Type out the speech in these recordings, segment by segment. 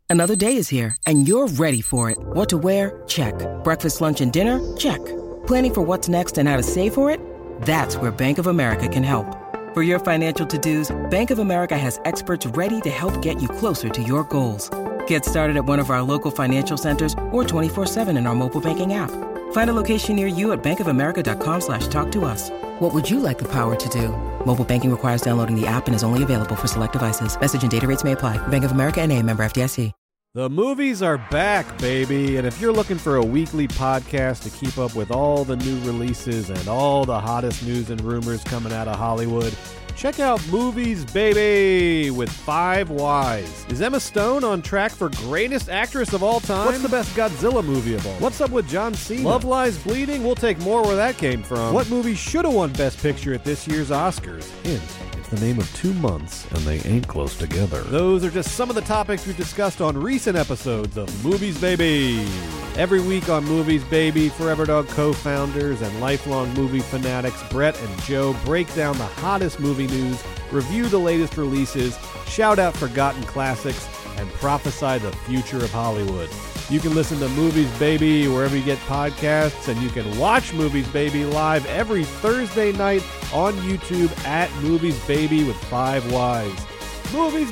Another day is here, and you're ready for it. What to wear? Check. Breakfast, lunch, and dinner? Check. Planning for what's next and how to save for it? That's where Bank of America can help. For your financial to-dos, Bank of America has experts ready to help get you closer to your goals. Get started at one of our local financial centers or 24/7 in our mobile banking app. Find a location near you at bankofamerica.com/talktous. What would you like the power to do? Mobile banking requires downloading the app and is only available for select devices. Message and data rates may apply. Bank of America NA, member FDIC. The movies are back, baby, and if you're looking for a weekly podcast to keep up with all the new releases and all the hottest news and rumors coming out of Hollywood, check out Movies, Baby, with 5 Ys. Is Emma Stone on track for greatest actress of all time? What's the best Godzilla movie of all? What's up with John Cena? Love Lies Bleeding? We'll take more where that came from. What movie should have won Best Picture at this year's Oscars? Hint. The name of 2 months, and they ain't close together. Those are just some of the topics we've discussed on recent episodes of Movies, Baby. Every week on Movies, Baby, Forever Dog co-founders and lifelong movie fanatics Brett and Joe break down the hottest movie news, review the latest releases, shout out forgotten classics, and prophesy the future of Hollywood. You can listen to Movies, Baby wherever you get podcasts, and you can watch Movies, Baby live every Thursday night on YouTube at Movies, Baby with 5 Ys. Movies,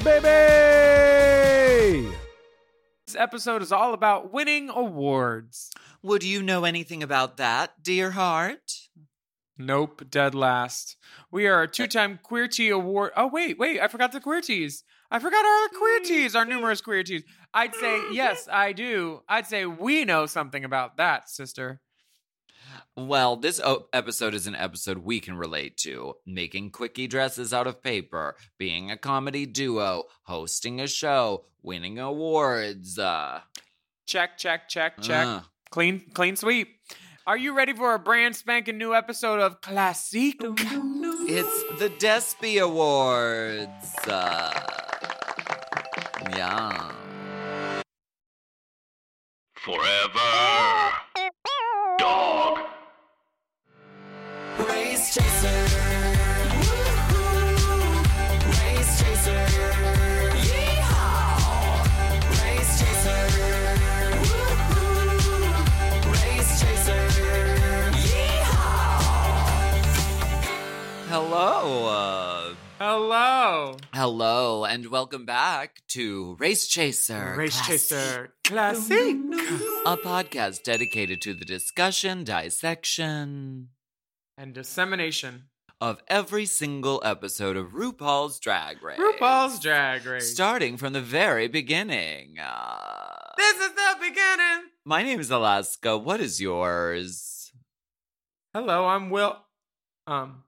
Baby! This episode is all about winning awards. Would you know anything about that, dear heart? Nope, dead last. We are a 2-time Queer Tea Award. Oh, wait, I forgot the Queer Teas. I forgot our Queer Teas, our numerous Queer Teas. I'd say, yes, I do. I'd say we know something about that, sister. Well, this episode is an episode we can relate to. Making quickie dresses out of paper, being a comedy duo, hosting a show, winning awards. Check. Clean sweep. Are you ready for a brand spanking new episode of Classique? It's the Despy Awards. Yeah. Forever Dog. Race Chaser. Woo-hoo. Race Chaser. Yeehaw. Race Chaser. Woo-hoo. Race Chaser. Yeehaw. Hello, and welcome back to Race Chaser. Chaser Classique. A podcast dedicated to the discussion, dissection, And dissemination of every single episode of RuPaul's Drag Race. Starting from the very beginning. This is the beginning. My name is Alaska. What is yours? Hello, I'm Will. I'm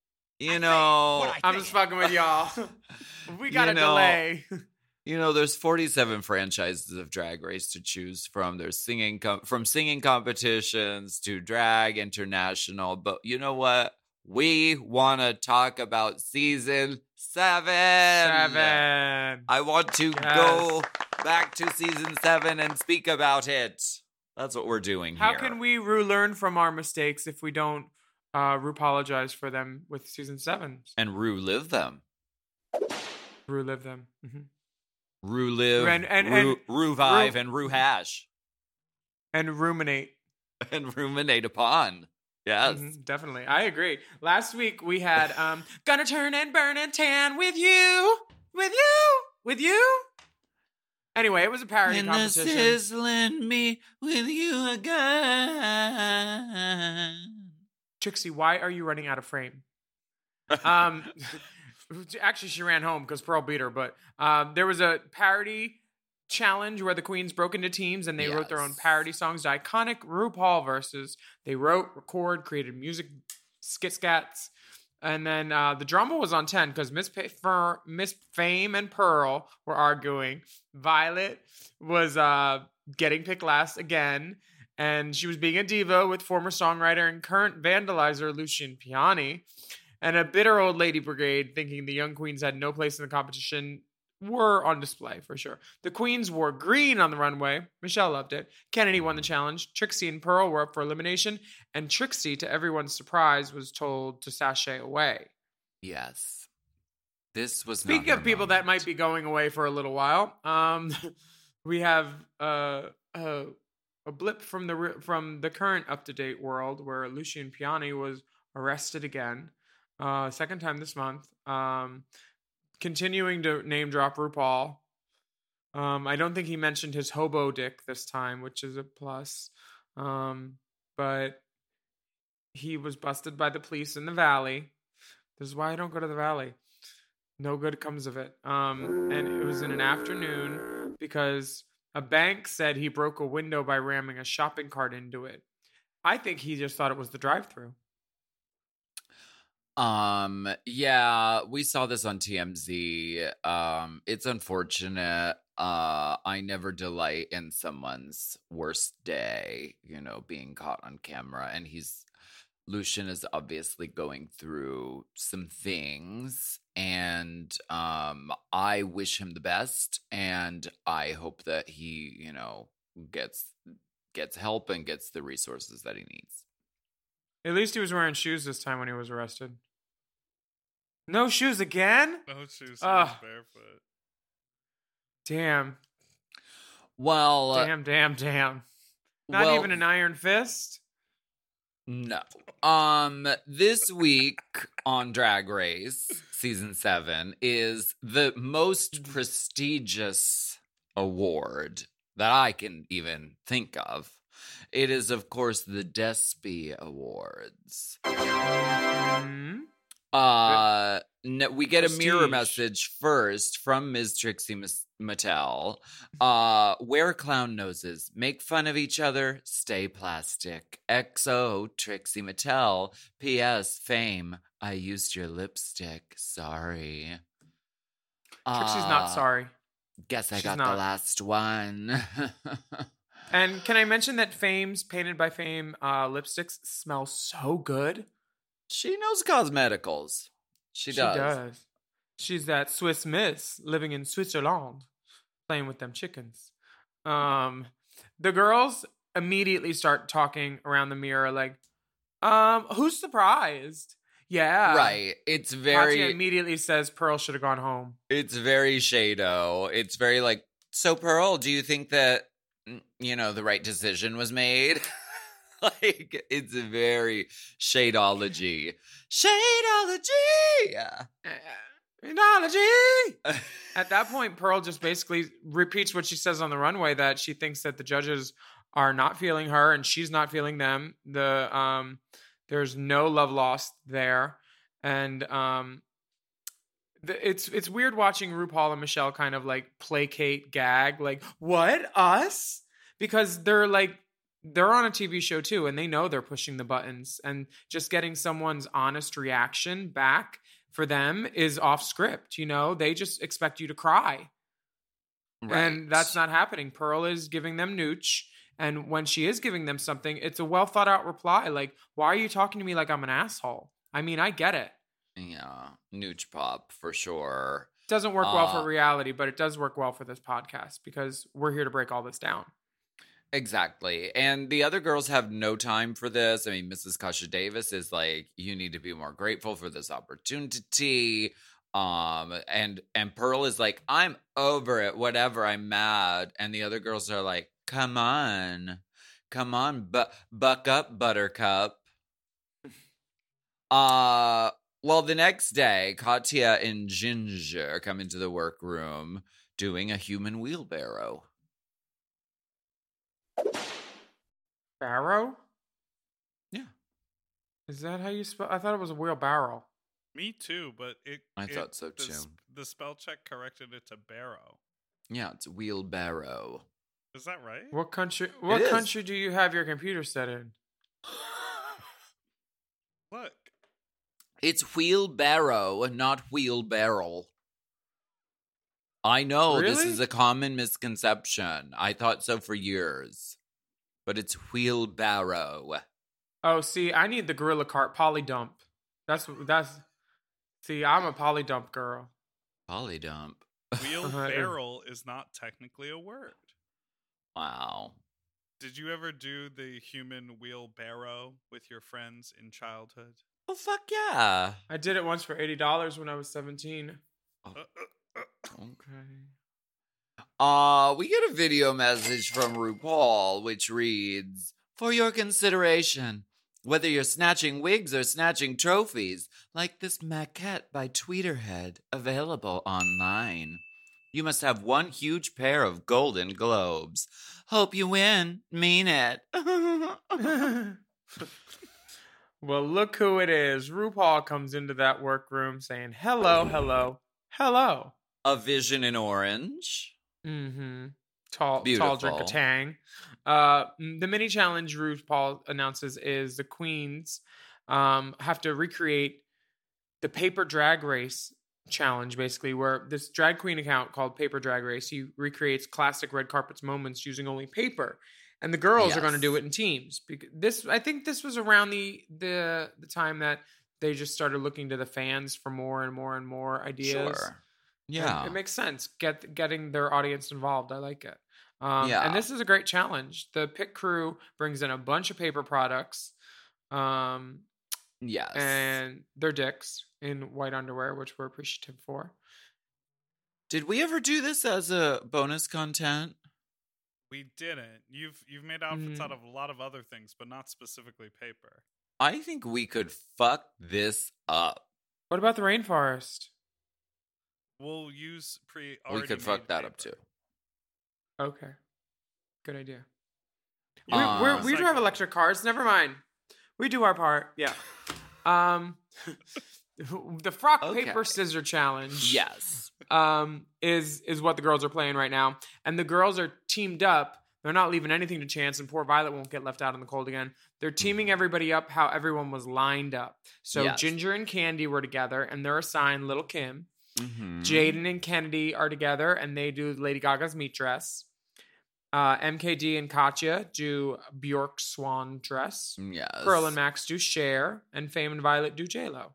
just fucking with y'all. We got a delay. There's 47 franchises of Drag Race to choose from. There's singing competitions to drag international. But you know what? We want to talk about season 7. I want to go back to season 7 and speak about it. That's what we're doing here. How can we learn from our mistakes if we don't apologize for them with season 7? And relive them. Relive them. Mm-hmm. Relive, revive, and rehash. And ruminate. And ruminate upon. Yes. Mm-hmm, definitely. I agree. Last week we had Gonna Turn and Burn and Tan with you. Anyway, it was a parody competition. And sizzling me with you again. Trixie, why are you running out of frame? Actually, she ran home because Pearl beat her, but there was a parody challenge where the queens broke into teams and they wrote their own parody songs to iconic RuPaul verses. They wrote, created music skit-scats, and then the drama was on 10 because Miss Fame and Pearl were arguing. Violet was getting picked last again, and she was being a diva with former songwriter and current vandalizer Lucian Piani. And a bitter old lady brigade, thinking the young queens had no place in the competition, were on display for sure. The queens wore green on the runway. Michelle loved it. Kennedy won the challenge. Trixie and Pearl were up for elimination. And Trixie, to everyone's surprise, was told to sashay away. Yes. This was Speaking of people that might be going away for a little while, we have a blip from the current up to date world where Lucian Piani was arrested again, second time this month. Continuing to name drop RuPaul. I don't think he mentioned his hobo dick this time, which is a plus. But he was busted by the police in the Valley. This is why I don't go to the Valley. No good comes of it. And it was in an afternoon because a bank said he broke a window by ramming a shopping cart into it. I think he just thought it was the drive-thru. Yeah, we saw this on TMZ. It's unfortunate. I never delight in someone's worst day, being caught on camera. And Lucian is obviously going through some things, and I wish him the best, and I hope that he, gets help and gets the resources that he needs. At least he was wearing shoes this time when he was arrested. No shoes again? No shoes. He was barefoot. Damn. Well, Damn. Not even an iron fist? No. This week on Drag Race season 7 is the most prestigious award that I can even think of. It is, of course, the Despy Awards. We get a mirror message first from Ms. Trixie Mattel. Wear clown noses, make fun of each other, stay plastic. XO Trixie Mattel. P.S. Fame, I used your lipstick. Sorry. Trixie's not sorry. Guess I got the last one. And can I mention that Fame's Painted by Fame lipsticks smell so good? She knows cosmeticals. She does. She's that Swiss miss living in Switzerland, playing with them chickens. The girls immediately start talking around the mirror like, who's surprised? Yeah. Right. It's very... Katya immediately says Pearl should have gone home. It's very Shado. It's very like, so Pearl, do you think that, the right decision was made? Like, it's very Shadeology. Shadeology! Shadeology! At that point, Pearl just basically repeats what she says on the runway, that she thinks that the judges are not feeling her and she's not feeling them. There's no love lost there. And it's weird watching RuPaul and Michelle kind of like placate, gag, like, what? Us? Because they're on a TV show too, and they know they're pushing the buttons, and just getting someone's honest reaction back for them is off script. They just expect you to cry. Right. And that's not happening. Pearl is giving them nooch. And when she is giving them something, it's a well thought out reply. Like, why are you talking to me like I'm an asshole? I mean, I get it. Yeah. Nooch pop for sure. Doesn't work well for reality, but it does work well for this podcast because we're here to break all this down. Exactly. And the other girls have no time for this. I mean, Mrs. Kasha Davis is like, you need to be more grateful for this opportunity. And Pearl is like, I'm over it, whatever, I'm mad. And the other girls are like, come on, buck up, Buttercup. Well, the next day, Katya and Ginger come into the workroom doing a human wheelbarrow. Barrow? Yeah. Is that how you spell? I thought it was a wheelbarrow. Me too, but I thought so too. The spell check corrected it to barrow. Yeah, it's wheelbarrow. Is that right? What country? What country do you have your computer set in? Look. It's wheelbarrow, not wheelbarrow. I know Really? This is a common misconception. I thought so for years. But it's wheelbarrow. Oh, see, I need the Gorilla Cart polydump. That's. See, I'm a polydump girl. Polydump. Wheelbarrow is not technically a word. Wow. Did you ever do the human wheelbarrow with your friends in childhood? Oh, fuck yeah. I did it once for $80 when I was 17. Okay. We get a video message from RuPaul, which reads, "For your consideration, whether you're snatching wigs or snatching trophies, like this maquette by Tweeterhead, available online, you must have one huge pair of golden globes. Hope you win. Mean it." Well, look who it is. RuPaul comes into that workroom saying, "Hello, hello, hello." A vision in orange. Mm-hmm. Tall Beautiful. drink of Tang. The mini challenge RuPaul announces is the queens have to recreate the paper drag race challenge, basically, where this drag queen account called Paper Drag Race, he recreates classic red carpets moments using only paper. And the girls are going to do it in teams. I think this was around the time that they just started looking to the fans for more and more and more ideas. Sure. Yeah. And it makes sense. Getting their audience involved. I like it. And this is a great challenge. The pit crew brings in a bunch of paper products. Yes. And their dicks in white underwear, which we're appreciative for. Did we ever do this as a bonus content? We didn't. You've made outfits out of a lot of other things, but not specifically paper. I think we could fuck this up. What about the rainforest? We'll use We could fuck that up too. Okay. Good idea. Uh, We do have electric cars. Never mind. We do our part. Yeah. The frock, paper, scissor challenge. Yes. Is what the girls are playing right now. And the girls are teamed up. They're not leaving anything to chance, and poor Violet won't get left out in the cold again. They're teaming everybody up how everyone was lined up. So Ginger and Candy were together, and they're assigned Little Kim. Mm-hmm. Jaden and Kennedy are together, and they do Lady Gaga's meat dress. MKD and Katya do Bjork's swan dress. Yes. Pearl and Max do Cher, and Fame and Violet do J-Lo.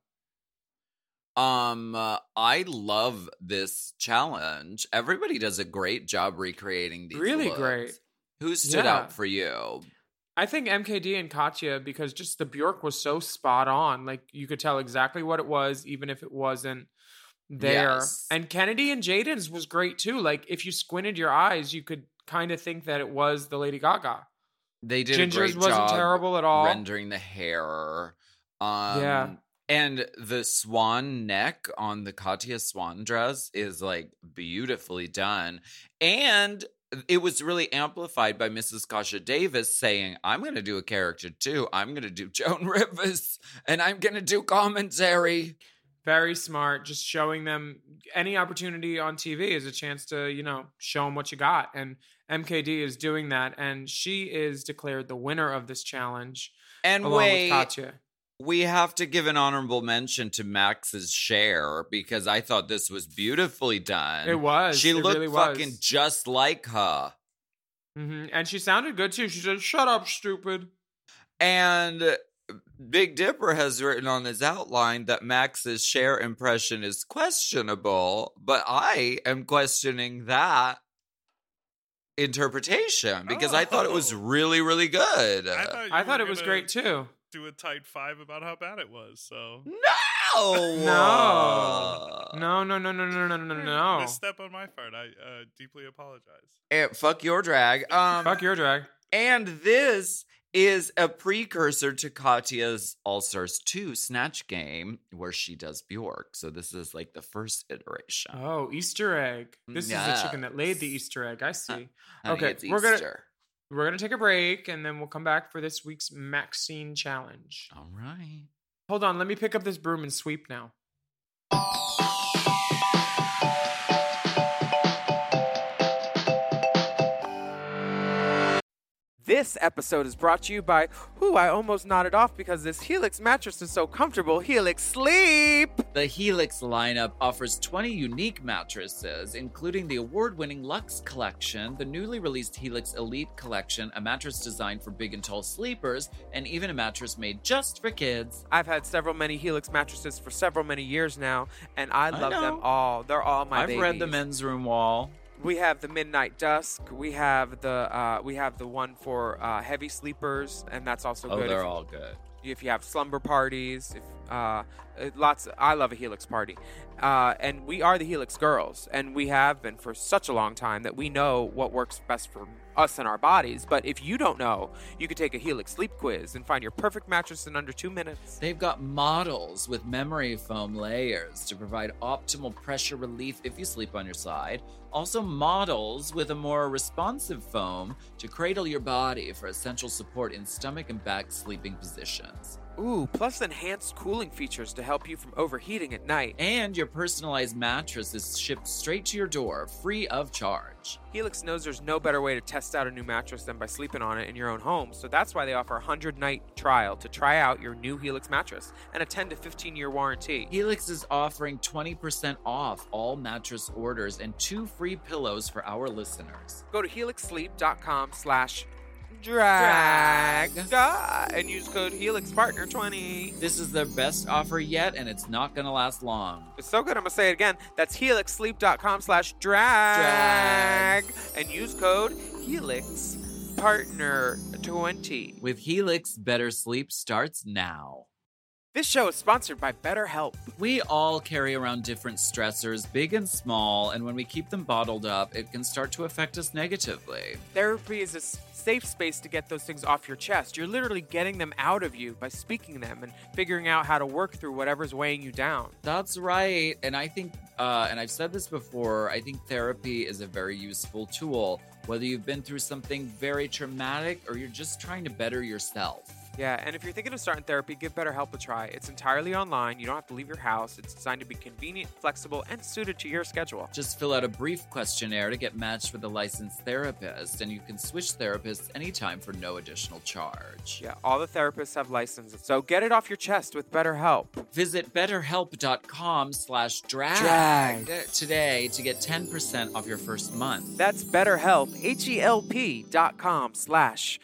I love this challenge. Everybody does a great job recreating these Really looks. great. Who stood out for you? I think MKD and Katya, because just the Bjork was so spot on. Like, you could tell exactly what it was, even if it wasn't there. Yes. And Kennedy and Jaden's was great, too. Like, if you squinted your eyes, you could kind of think that it was the Lady Gaga. They did Ginger's a great wasn't job terrible at all. rendering the hair. Yeah. And the swan neck on the Katya swan dress is like beautifully done. And it was really amplified by Mrs. Kasha Davis saying, "I'm going to do a character too. I'm going to do Joan Rivers and I'm going to do commentary." Very smart. Just showing them any opportunity on TV is a chance to, show them what you got. And MKD is doing that. And she is declared the winner of this challenge. And along with Katya. We have to give an honorable mention to Max's Cher because I thought this was beautifully done. It was. She looked really fucking was. just like her. Mm-hmm. And she sounded good, too. She said, "Shut up, stupid." And Big Dipper has written on his outline that Max's Cher impression is questionable, but I am questioning that interpretation because I thought it was really, really good. I thought it was great, too. Do a tight 5 about how bad it was. So No. Misstep on my part. I deeply apologize. Fuck your drag. Fuck your drag. And this is a precursor to Katya's All Stars 2 Snatch Game where she does Bjork. So this is like the first iteration. Oh, Easter egg. This is the chicken that laid the Easter egg. I see. Okay, it's Easter. We're gonna take a break, and then we'll come back for this week's Maxine Challenge. All right. Hold on, let me pick up this broom and sweep now. This episode is brought to you by, I almost nodded off because this Helix mattress is so comfortable. Helix Sleep! The Helix lineup offers 20 unique mattresses, including the award-winning Luxe Collection, the newly released Helix Elite Collection, a mattress designed for big and tall sleepers, and even a mattress made just for kids. I've had many Helix mattresses for many years now, and I love them all. They're all my babies. I've read the men's room wall. We have the Midnight Dusk. We have the one for heavy sleepers, and that's also good. They're all good. if you have slumber parties, if I love a Helix party. And we are the Helix girls, and we have been for such a long time that we know what works best for us and our bodies. But if you don't know, you could take a Helix sleep quiz and find your perfect mattress in under 2 minutes. They've got models with memory foam layers to provide optimal pressure relief if you sleep on your side. Also, models with a more responsive foam to cradle your body for essential support in stomach and back sleeping positions. Ooh, plus enhanced cooling features to help you from overheating at night. And your personalized mattress is shipped straight to your door, free of charge. Helix knows there's no better way to test out a new mattress than by sleeping on it in your own home, so that's why they offer a 100-night trial to try out your new Helix mattress and a 10 to 15-year warranty. Helix is offering 20% off all mattress orders and 2 free pillows for our listeners. Go to helixsleep.com/drag and use code HelixPartner20. This is their best offer yet, and it's not going to last long. It's so good, I'm going to say it again. That's helixsleep.com/drag and use code HelixPartner20. With Helix, better sleep starts now. This show is sponsored by BetterHelp. We all carry around different stressors, big and small, and when we keep them bottled up, it can start to affect us negatively. Therapy is a safe space to get those things off your chest. You're literally getting them out of you by speaking them and figuring out how to work through whatever's weighing you down. That's right. And I think, and I've said this before, I think therapy is a very useful tool, whether you've been through something very traumatic or you're just trying to better yourself. Yeah, and if you're thinking of starting therapy, give BetterHelp a try. It's entirely online. You don't have to leave your house. It's designed to be convenient, flexible, and suited to your schedule. Just fill out a brief questionnaire to get matched with a licensed therapist, and you can switch therapists anytime for no additional charge. Yeah, all the therapists have licenses, so get it off your chest with BetterHelp. Visit betterhelp.com/drag today to get 10% off your first month. That's BetterHelp, HELP.com/drag.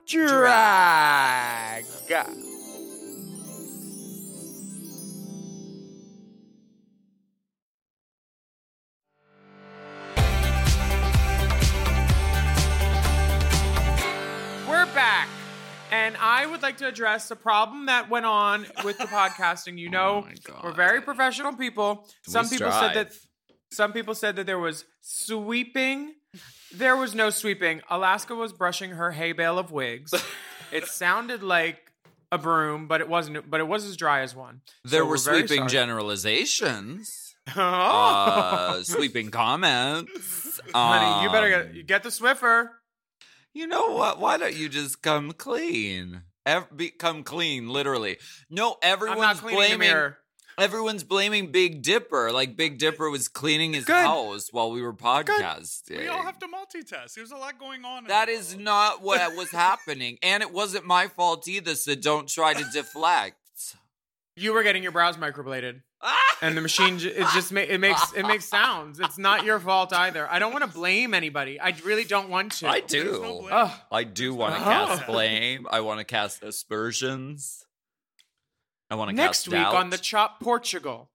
We're back. And I would like to address a problem that went on with the podcasting. You know, my God. we're very professional people. Some people strive. said that there was sweeping. There was no sweeping. Alaska was brushing her hay bale of wigs. It sounded like a broom, but it wasn't. But it was as dry as one. There So were we're very sweeping sorry. generalizations, Oh. sweeping comments. Honey, you better get the Swiffer. You know what? Why don't you just come clean? Come clean, literally. No, I'm not everyone's cleaning the blaming. mirror. Everyone's blaming Big Dipper. Like Big Dipper was cleaning his Good. house while we were podcasting. We all have to multitask. There's a lot going on. That is not what was happening, and it wasn't my fault either. So don't try to deflect. You were getting your brows microbladed, and the machine it makes sounds. It's not your fault either. I don't want to blame anybody. I really don't want to. I There's no do. blame. Ugh. I do want to Oh. cast blame. I want to cast aspersions. I want to Next cast week doubt. on the Chop Portugal.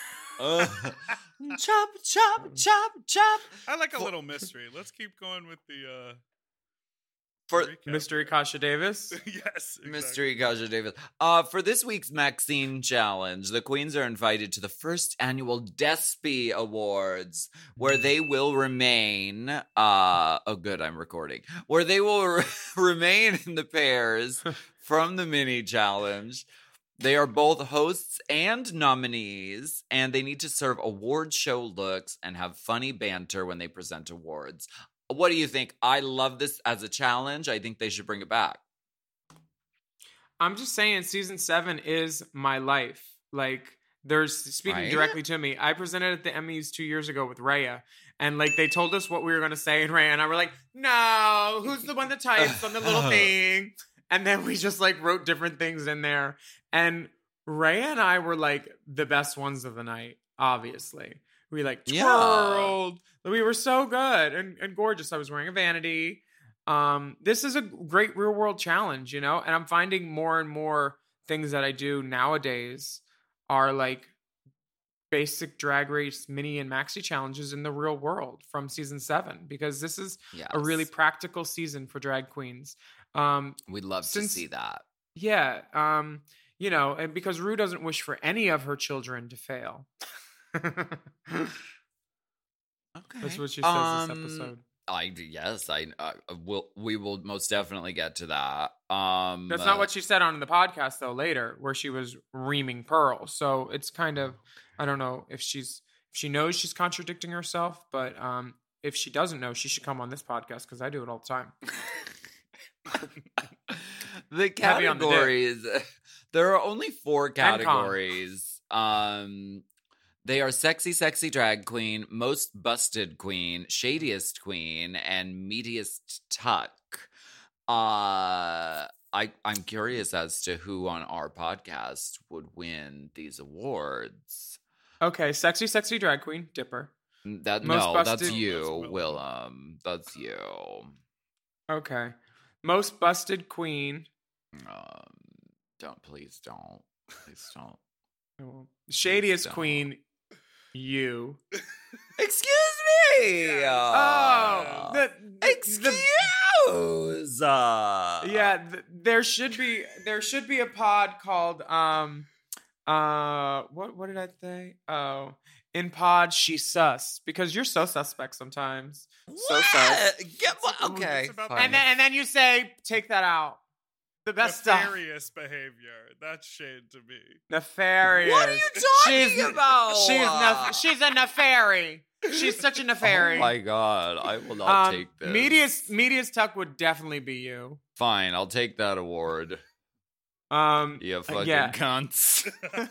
Chop, chop, chop, chop. I like a little mystery. Let's keep going with the For recap. Mystery Kasha Davis. Yes, exactly. Mystery Kaja Davis. For this week's Maxine Challenge, the queens are invited to the first annual Despy Awards, where they will remain. Oh, good, I'm recording. Where they will remain in the pairs from the mini challenge. They are both hosts and nominees, and they need to serve award show looks and have funny banter when they present awards. What do you think? I love this as a challenge. I think they should bring it back. I'm just saying, season 7 is my life. Like, there's speaking Right? directly to me. I presented at the Emmys 2 years ago with Raya, and like they told us what we were going to say, and Raya and I were like, "No, who's the one that types on the little thing?" And then we just like wrote different things in there, and Raya and I were like the best ones of the night. Obviously, we like Yeah. twirled. We were so good and gorgeous. I was wearing a vanity. This is a great real world challenge, you know, and I'm finding more and more things that I do nowadays are like basic Drag Race mini and maxi challenges in the real world from season 7, because this is a really Yes. practical season for drag queens. We'd love to since- see that. Yeah. And because Rue doesn't wish for any of her children to fail. Okay. That's what she says this episode. We will most definitely get to that. That's not what she said on the podcast though later, where she was reaming Pearl. So it's kind of, I don't know if she knows she's contradicting herself, but if she doesn't know, she should come on this podcast because I do it all the time. The categories, there are only 4 categories. They are sexy, sexy drag queen, most busted queen, shadiest queen, and meatiest tuck. I'm curious as to who on our podcast would win these awards. Okay, sexy, sexy drag queen, Dipper. That's you, Willem. That's you. Okay, most busted queen. Please don't. Shadiest queen. You. Excuse me. Excuse. There should be a pod called what did I say? Oh, in pod she sus because you're so suspect sometimes. What? So sus. Okay. And then you say take that out. The best Nefarious stuff. behavior. That's shade to me. Nefarious. What are you talking about? She's a nefary. She's such a nefary. Oh my god, I will not take this. Media's tuck would definitely be you. Fine, I'll take that award. You fucking cunts.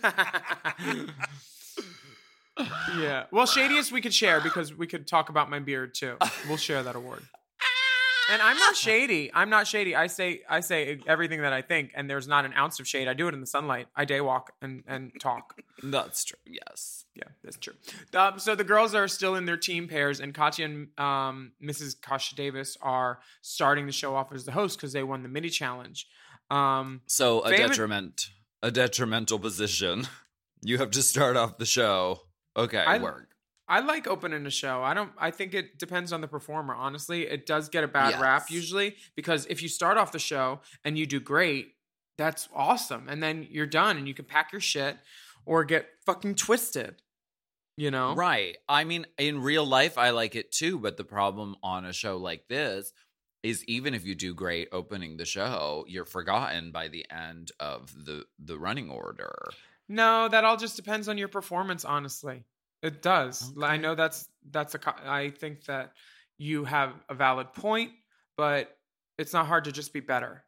Yeah. Well, shadiest we could share because we could talk about my beard too. We'll share that award. And I'm not shady. I say everything that I think, and there's not an ounce of shade. I do it in the sunlight. I daywalk and talk. That's true. Yes. Yeah, that's true. So the girls are still in their team pairs, and Katya and Mrs. Kasha Davis are starting the show off as the host because they won the mini challenge. So a detrimental position. You have to start off the show. Okay, work. I like opening a show. I think it depends on the performer, honestly. It does get a bad rap usually because if you start off the show and you do great, that's awesome. And then you're done and you can pack your shit or get fucking twisted, you know? Right. I mean, in real life, I like it too. But the problem on a show like this is even if you do great opening the show, you're forgotten by the end of the running order. No, that all just depends on your performance, honestly. It does. Okay. I know I think that you have a valid point, but it's not hard to just be better.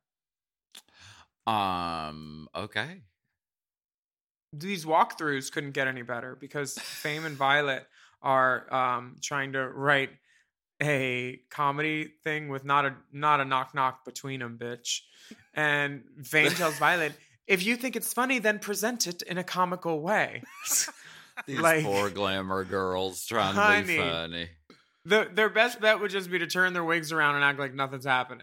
Okay. These walkthroughs couldn't get any better because Fame and Violet are trying to write a comedy thing with not a knock knock between them, bitch. And Fame tells Violet, if you think it's funny, then present it in a comical way. These poor glamour girls trying to be funny. Their best bet would just be to turn their wigs around and act like nothing's happening.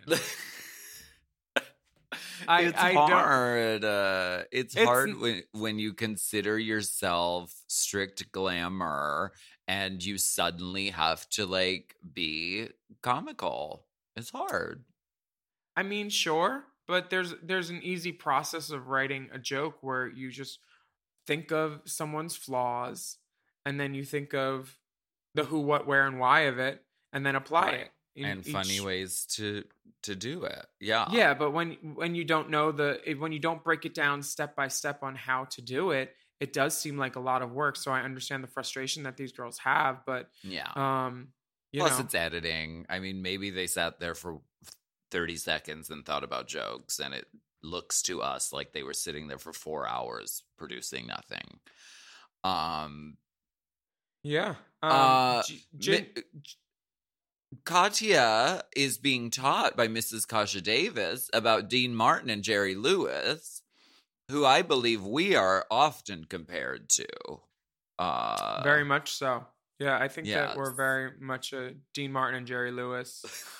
It's hard. It's hard when you consider yourself strict glamour and you suddenly have to be comical. It's hard. I mean, sure, but there's an easy process of writing a joke where you just think of someone's flaws and then you think of the who, what, where, and why of it and then apply it. And funny ways to do it. Yeah. Yeah, but when you don't know when you don't break it down step by step on how to do it, it does seem like a lot of work. So I understand the frustration that these girls have, but yeah. Plus it's editing. I mean, maybe they sat there for 30 seconds and thought about jokes and it looks to us like they were sitting there for 4 hours producing nothing. Yeah. Katya is being taught by Mrs. Kasha Davis about Dean Martin and Jerry Lewis, who I believe we are often compared to. Very much so. Yeah, I think that we're very much a Dean Martin and Jerry Lewis.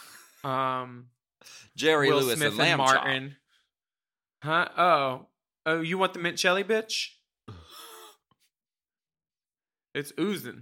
Jerry Will Lewis Smith and Lamb Martin. Chop. Huh? Oh, you want the mint jelly, bitch? It's oozing.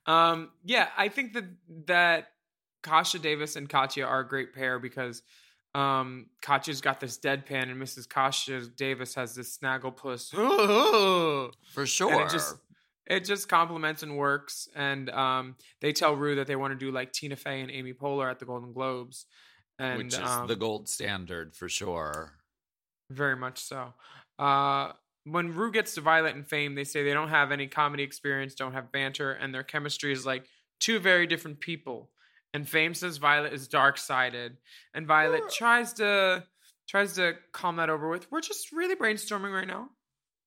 Yeah, I think that Kasha Davis and Katya are a great pair because Katya's got this deadpan, and Mrs. Katya Davis has this snagglepuss. For sure. And it just complements and works. And they tell Rue that they want to do like Tina Fey and Amy Poehler at the Golden Globes. And, which is the gold standard for sure. Very much so. When Rue gets to Violet and Fame, they say they don't have any comedy experience, don't have banter, and their chemistry is like two very different people. And Fame says Violet is dark-sided, and Violet tries to calm that over with, we're just really brainstorming right now.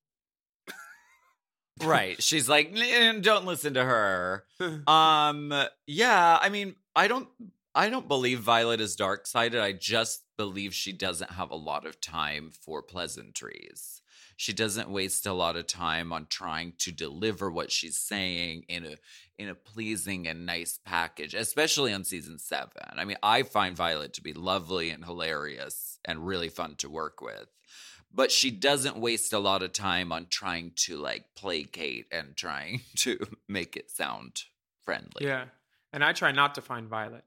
Right. She's like, don't listen to her. Yeah, I mean, I don't believe Violet is dark-sided. I just believe she doesn't have a lot of time for pleasantries. She doesn't waste a lot of time on trying to deliver what she's saying in a pleasing and nice package, especially on season 7. I mean, I find Violet to be lovely and hilarious and really fun to work with. But she doesn't waste a lot of time on trying to like placate and trying to make it sound friendly. Yeah. And I try not to find Violet.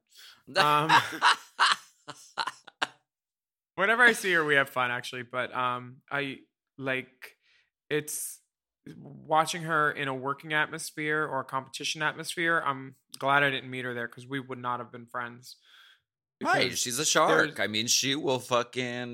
Whenever I see her, we have fun actually. But it's watching her in a working atmosphere or a competition atmosphere. I'm glad I didn't meet her there because we would not have been friends. Right, she's a shark. I mean, she will cut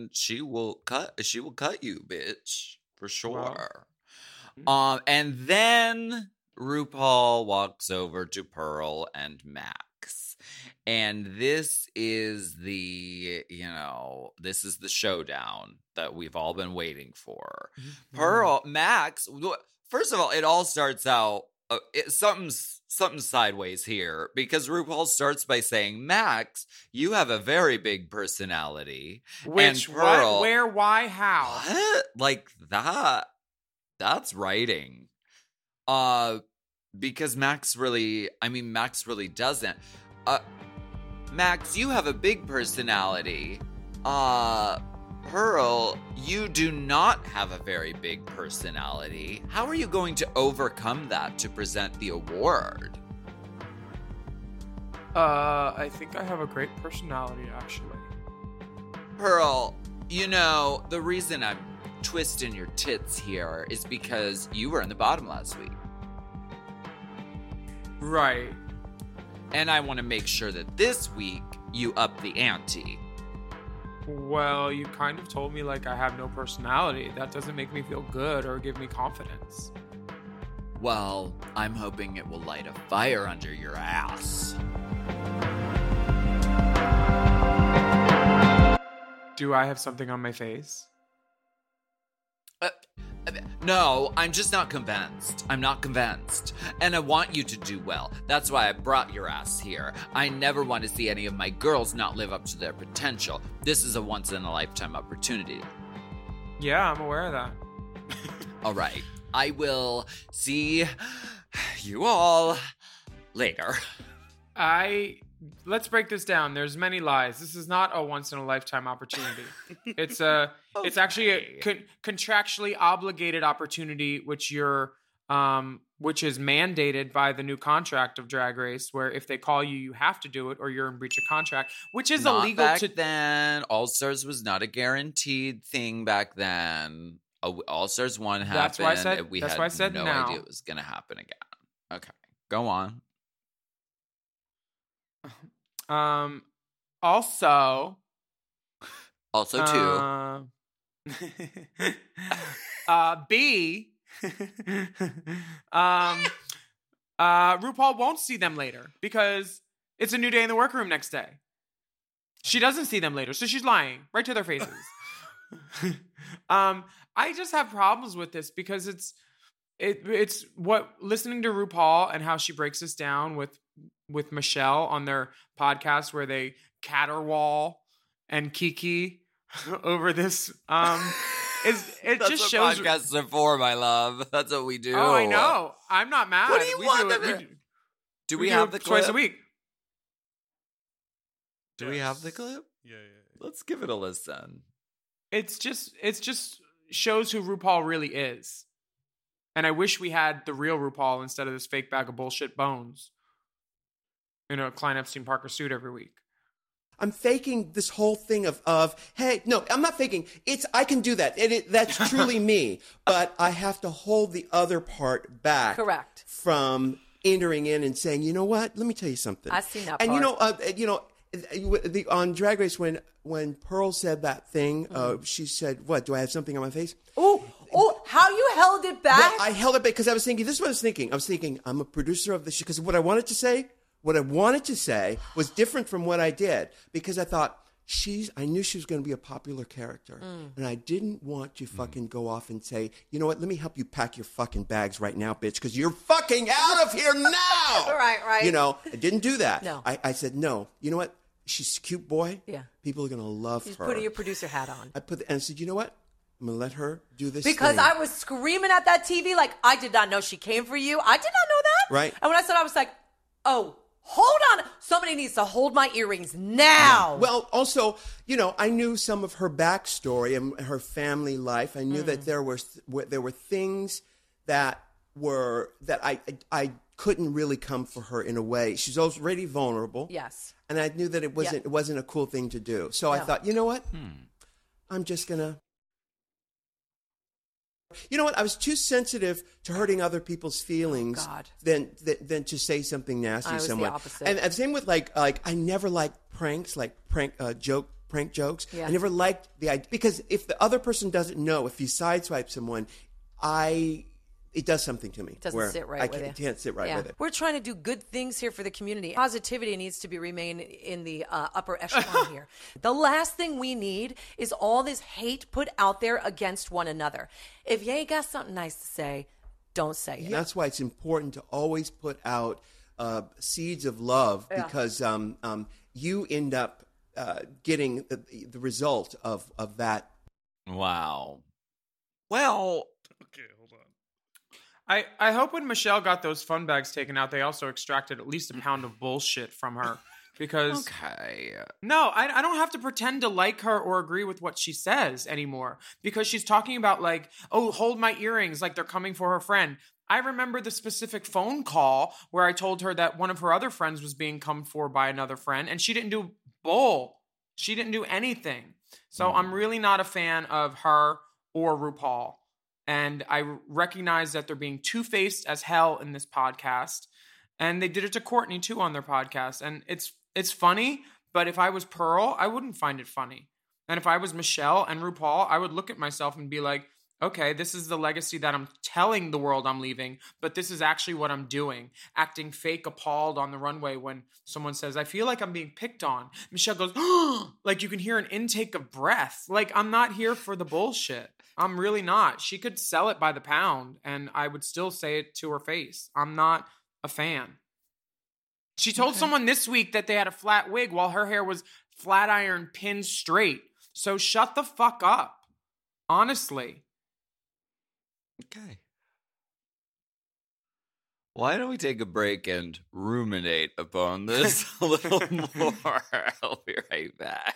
you, bitch, for sure. Well, and then RuPaul walks over to Pearl and Max. And this is the showdown that we've all been waiting for. Mm-hmm. Pearl, Max, first of all, it all starts out, something's sideways here because RuPaul starts by saying, Max, you have a very big personality. Which, and Pearl, what, where, why, how? What? Like that? That's writing. Because Max really doesn't. Max, you have a big personality. Pearl, you do not have a very big personality. How are you going to overcome that to present the award? I think I have a great personality, actually. Pearl, the reason I'm twisting your tits here is because you were in the bottom last week. Right. And I want to make sure that this week you up the ante. Well, you kind of told me like I have no personality. That doesn't make me feel good or give me confidence. Well, I'm hoping it will light a fire under your ass. Do I have something on my face? No, I'm just not convinced. I'm not convinced. And I want you to do well. That's why I brought your ass here. I never want to see any of my girls not live up to their potential. This is a once-in-a-lifetime opportunity. Yeah, I'm aware of that. All right. I will see you all later. Let's break this down. There's many lies. This is not a once-in-a-lifetime opportunity. It's actually a contractually obligated opportunity, which is mandated by the new contract of Drag Race, where if they call you, you have to do it, or you're in breach of contract, which is not illegal. Back then, All Stars was not a guaranteed thing back then. All Stars 1 happened. That's why I said. We that's had why I said no now. idea it was going to happen again. Okay, go on. Also too. B. RuPaul won't see them later because it's a new day in the workroom next day. She doesn't see them later, so she's lying right to their faces. I just have problems with this because it's what listening to RuPaul and how she breaks this down with Michelle on their podcast where they caterwaul and Kiki over this That's just what shows podcasts are for, my love. That's what we do. Oh, I know. I'm not mad. What do you want them to do? We have the clip? Twice a week. Do we have the clip? Yeah. Let's give it a listen. It's just shows who RuPaul really is. And I wish we had the real RuPaul instead of this fake bag of bullshit bones in a Klein Epstein Parker suit every week. I'm faking this whole thing of hey, no, I'm not faking. I can do that. That's truly me. But I have to hold the other part back. Correct. From entering in and saying, you know what? Let me tell you something. I've seen that and part. on Drag Race when Pearl said that thing, she said, "What? Do I have something on my face?" Oh, how you held it back? Well, I held it back because I was thinking. This is what I was thinking. I was thinking, I'm a producer of the show because what I wanted to say was different from what I did because I thought I knew she was going to be a popular character, and I didn't want to fucking go off and say, you know what? Let me help you pack your fucking bags right now, bitch, because you're fucking out of here now. Right. You know, I didn't do that. No. I said no. You know what? She's a cute boy. Yeah. People are going to love She's her. putting your producer hat on. And I said, you know what? I'm going to let her do this Because thing. I was screaming at that TV like, I did not know she came for you. I did not know that. Right. And when I said, I was like, oh, hold on. Somebody needs to hold my earrings now. Yeah. Well, also, you know, I knew some of her backstory and her family life. I knew that there were things that I couldn't really come for her in a way. She's already vulnerable. Yes. And I knew that it wasn't a cool thing to do. So I thought, you know what? I'm just gonna. You know what? I was too sensitive to hurting other people's feelings than to say something nasty to someone. The opposite. And same with like I never liked pranks, like prank jokes. Yeah. I never liked the idea because if the other person doesn't know, if you sideswipe someone, it does something to me. It doesn't sit right with you. I can't sit right with it. We're trying to do good things here for the community. Positivity needs to remain in the upper echelon here. The last thing we need is all this hate put out there against one another. If you ain't got something nice to say, don't say it. That's why it's important to always put out seeds of love because you end up getting the result of that. Wow. Well... Okay, hold on. I hope when Michelle got those fun bags taken out, they also extracted at least a pound of bullshit from her. Because no, I don't have to pretend to like her or agree with what she says anymore. Because she's talking about like, oh, hold my earrings, like they're coming for her friend. I remember the specific phone call where I told her that one of her other friends was being come for by another friend, and she didn't do bull. She didn't do anything. So I'm really not a fan of her or RuPaul. And I recognize that they're being two-faced as hell in this podcast. And they did it to Courtney, too, on their podcast. And it's funny, but if I was Pearl, I wouldn't find it funny. And if I was Michelle and RuPaul, I would look at myself and be like, okay, this is the legacy that I'm telling the world I'm leaving, but this is actually what I'm doing. Acting fake appalled on the runway when someone says, I feel like I'm being picked on. Michelle goes, oh, like you can hear an intake of breath. Like, I'm not here for the bullshit. I'm really not. She could sell it by the pound, and I would still say it to her face. I'm not a fan. She told someone this week that they had a flat wig while her hair was flat iron pinned straight. So shut the fuck up. Honestly. Okay. Why don't we take a break and ruminate upon this a little more? I'll be right back.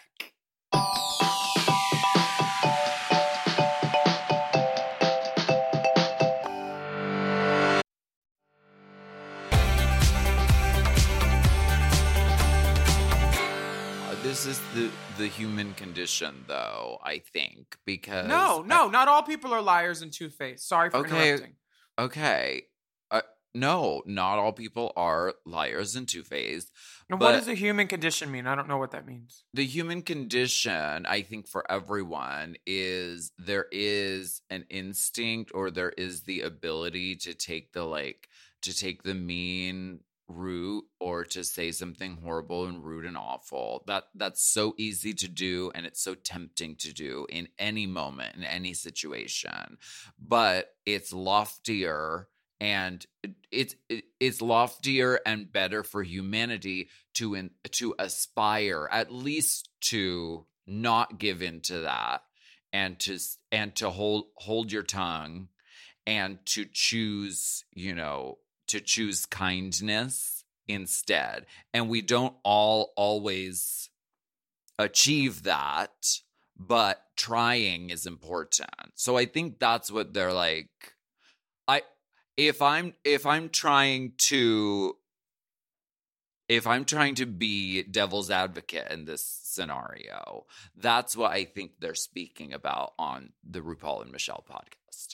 This is the human condition, though, I think, because... No, not all people are liars and two-faced. Sorry for interrupting. Okay. No, not all people are liars and two-faced. And what does the human condition mean? I don't know what that means. The human condition, I think, for everyone is there is an instinct or there is the ability to take the mean route or to say something horrible and rude and awful. That's so easy to do, and it's so tempting to do in any moment, in any situation. But it's loftier, and it's loftier and better for humanity to aspire at least to not give in to that, and to hold your tongue, and to choose, to choose kindness instead. And we don't all always achieve that, but trying is important. So I think that's what they're like. If I'm trying to if I'm trying to be devil's advocate in this scenario, that's what I think they're speaking about on the RuPaul and Michelle podcast.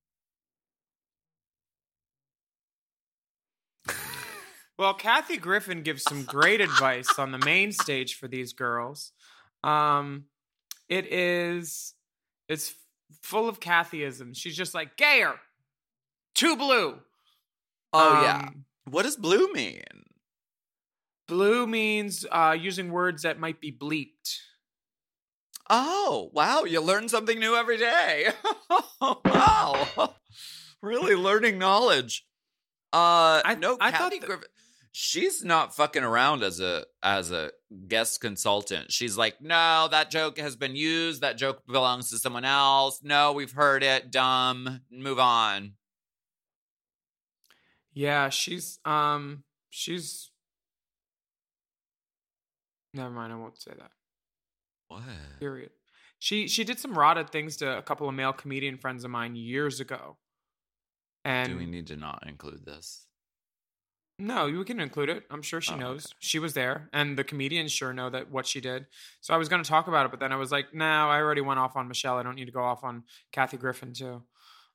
Well, Kathy Griffin gives some great advice on the main stage for these girls. It's full of Kathyisms. She's just like, gayer, too blue. Oh, yeah. What does blue mean? Blue means using words that might be bleeped. Oh, wow. You learn something new every day. Wow. Really learning knowledge. Kathy Griffin. She's not fucking around as a guest consultant. She's like, no, that joke has been used. That joke belongs to someone else. No, we've heard it. Dumb. Move on. Yeah, she's never mind, I won't say that. What? Period. She did some rotted things to a couple of male comedian friends of mine years ago. And do we need to not include this? No, you can include it. I'm sure she knows. Okay. She was there, and the comedians sure know that what she did. So I was going to talk about it, but then I was like, no, I already went off on Michelle. I don't need to go off on Kathy Griffin too.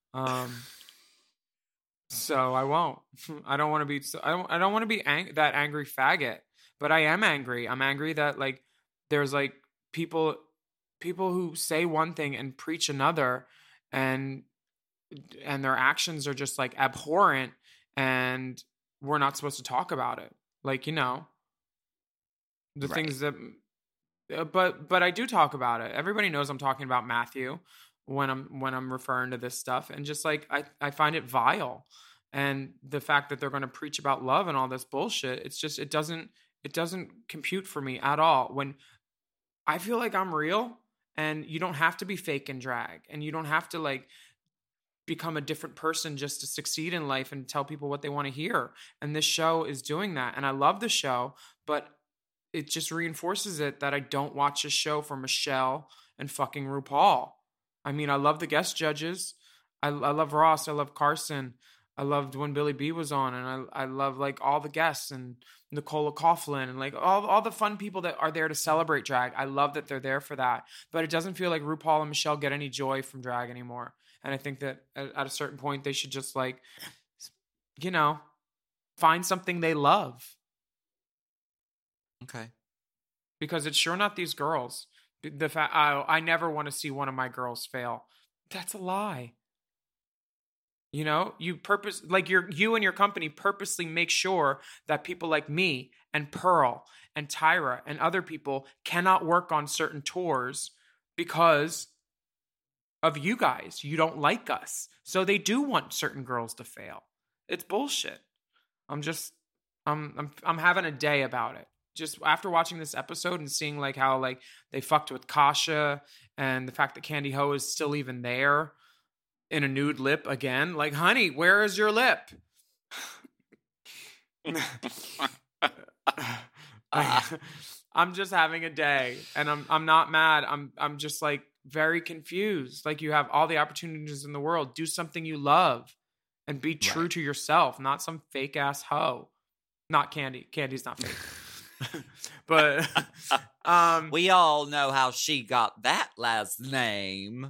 So I won't. I don't want to be. I don't want to be that angry faggot. But I am angry. I'm angry that like there's like people who say one thing and preach another, and their actions are just like abhorrent, and we're not supposed to talk about it. Like, you know, the things that, but I do talk about it. Everybody knows I'm talking about Matthew when I'm referring to this stuff. And just like, I find it vile. And the fact that they're going to preach about love and all this bullshit, it's just, it doesn't compute for me at all. When I feel like I'm real, and you don't have to be fake and drag, and you don't have to like become a different person just to succeed in life and tell people what they want to hear. And this show is doing that. And I love the show, but it just reinforces it that I don't watch a show for Michelle and fucking RuPaul. I mean, I love the guest judges. I love Ross. I love Carson. I loved when Billy B was on, and I love like all the guests and Nicola Coughlan and like all the fun people that are there to celebrate drag. I love that they're there for that, but it doesn't feel like RuPaul and Michelle get any joy from drag anymore. And I think that at a certain point, they should just like, you know, find something they love. Okay. Because it's sure not these girls. The fact I never want to see one of my girls fail. That's a lie. You know, you and your company purposely make sure that people like me and Pearl and Tyra and other people cannot work on certain tours because of you guys. You don't like us. So they do want certain girls to fail. It's bullshit. I'm having a day about it. Just after watching this episode and seeing like how like they fucked with Kasha, and the fact that Candy Ho is still even there in a nude lip again. Like, honey, where is your lip? I'm just having a day, and I'm not mad. I'm just like very confused. Like, you have all the opportunities in the world. Do something you love and be true to yourself, not some fake ass hoe. Not Candy. Candy's not fake. But we all know how she got that last name.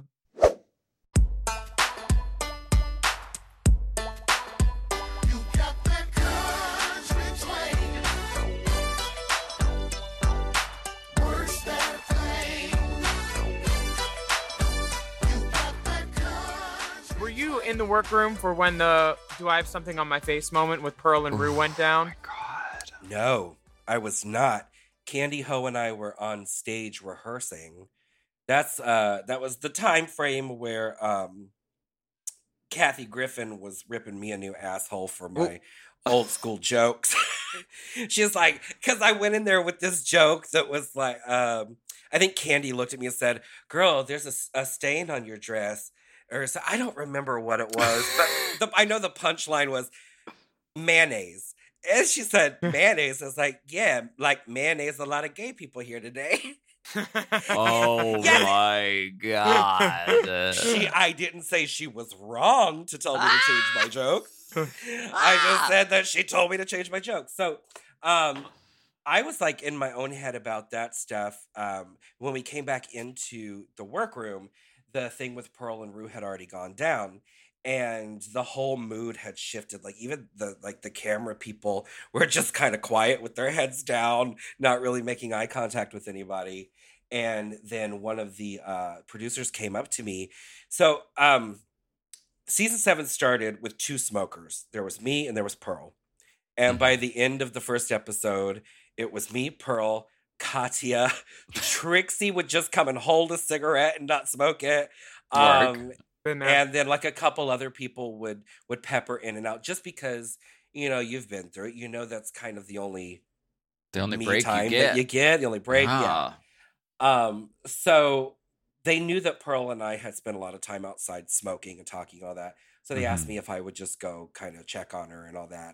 In the workroom for when the "do I have something on my face" moment with Pearl and Rue went down? Oh my God. No, I was not. Candy Ho and I were on stage rehearsing. That was the time frame where Kathy Griffin was ripping me a new asshole for my old school jokes. She's like, because I went in there with this joke that was like, I think Candy looked at me and said, "Girl, there's a stain on your dress." Or so, I don't remember what it was, but I know the punchline was mayonnaise. And she said mayonnaise. I was like, yeah, like mayonnaise, a lot of gay people here today. Oh my God. I didn't say she was wrong to tell me to change my joke. I just said that she told me to change my joke. So, I was like in my own head about that stuff. When we came back into the workroom, the thing with Pearl and Rue had already gone down. And the whole mood had shifted. Like even the camera people were just kind of quiet with their heads down, not really making eye contact with anybody. And then one of the producers came up to me. So season 7 started with 2 smokers. There was me and there was Pearl. And by the end of the first episode, it was me, Pearl, Katya. Trixie would just come and hold a cigarette and not smoke it. And then like a couple other people would pepper in and out just because, you know, you've been through it. You know, that's kind of the only break time you get. that you get, the only break. Ah. Yeah. So they knew that Pearl and I had spent a lot of time outside smoking and talking all that. So they asked me if I would just go kind of check on her and all that.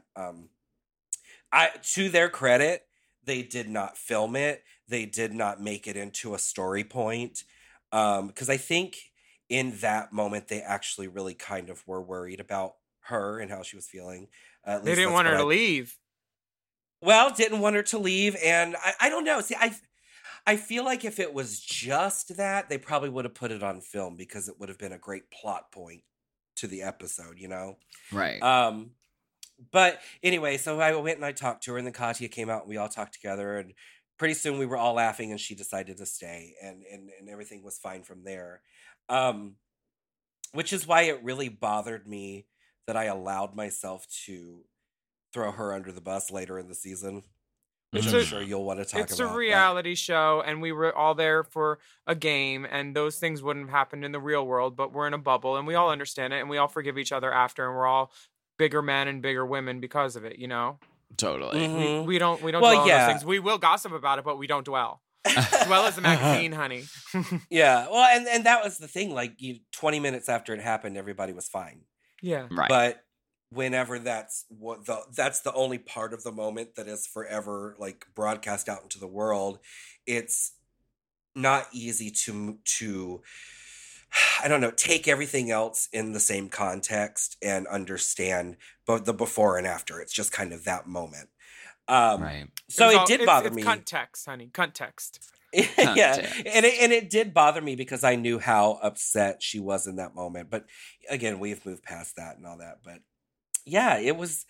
To their credit, they did not film it. They did not make it into a story point. Because I think in that moment, they actually really kind of were worried about her and how she was feeling. They didn't want her to leave. Well, didn't want her to leave. And I don't know. See, I feel like if it was just that, they probably would have put it on film because it would have been a great plot point to the episode, you know? Right. But anyway, so I went and I talked to her, and then Katya came out and we all talked together, and pretty soon we were all laughing and she decided to stay, and everything was fine from there. Which is why it really bothered me that I allowed myself to throw her under the bus later in the season. Which I'm sure you'll want to talk about. It's a reality show, and we were all there for a game, and those things wouldn't have happened in the real world, but we're in a bubble, and we all understand it, and we all forgive each other after, and we're all bigger men and bigger women because of it, you know? Totally. Mm-hmm. We don't dwell on those things. We will gossip about it, but we don't dwell. Dwell is a magazine, honey. Yeah. Well, and that was the thing. Like, 20 minutes after it happened, everybody was fine. Yeah. Right. But whenever that's the only part of the moment that is forever like broadcast out into the world, it's not easy to I don't know, take everything else in the same context and understand both the before and after. It's just kind of that moment. Right. So it did bother me. Context, honey. Context. Yeah. And it did bother me because I knew how upset she was in that moment. But again, we've moved past that and all that. But yeah, it was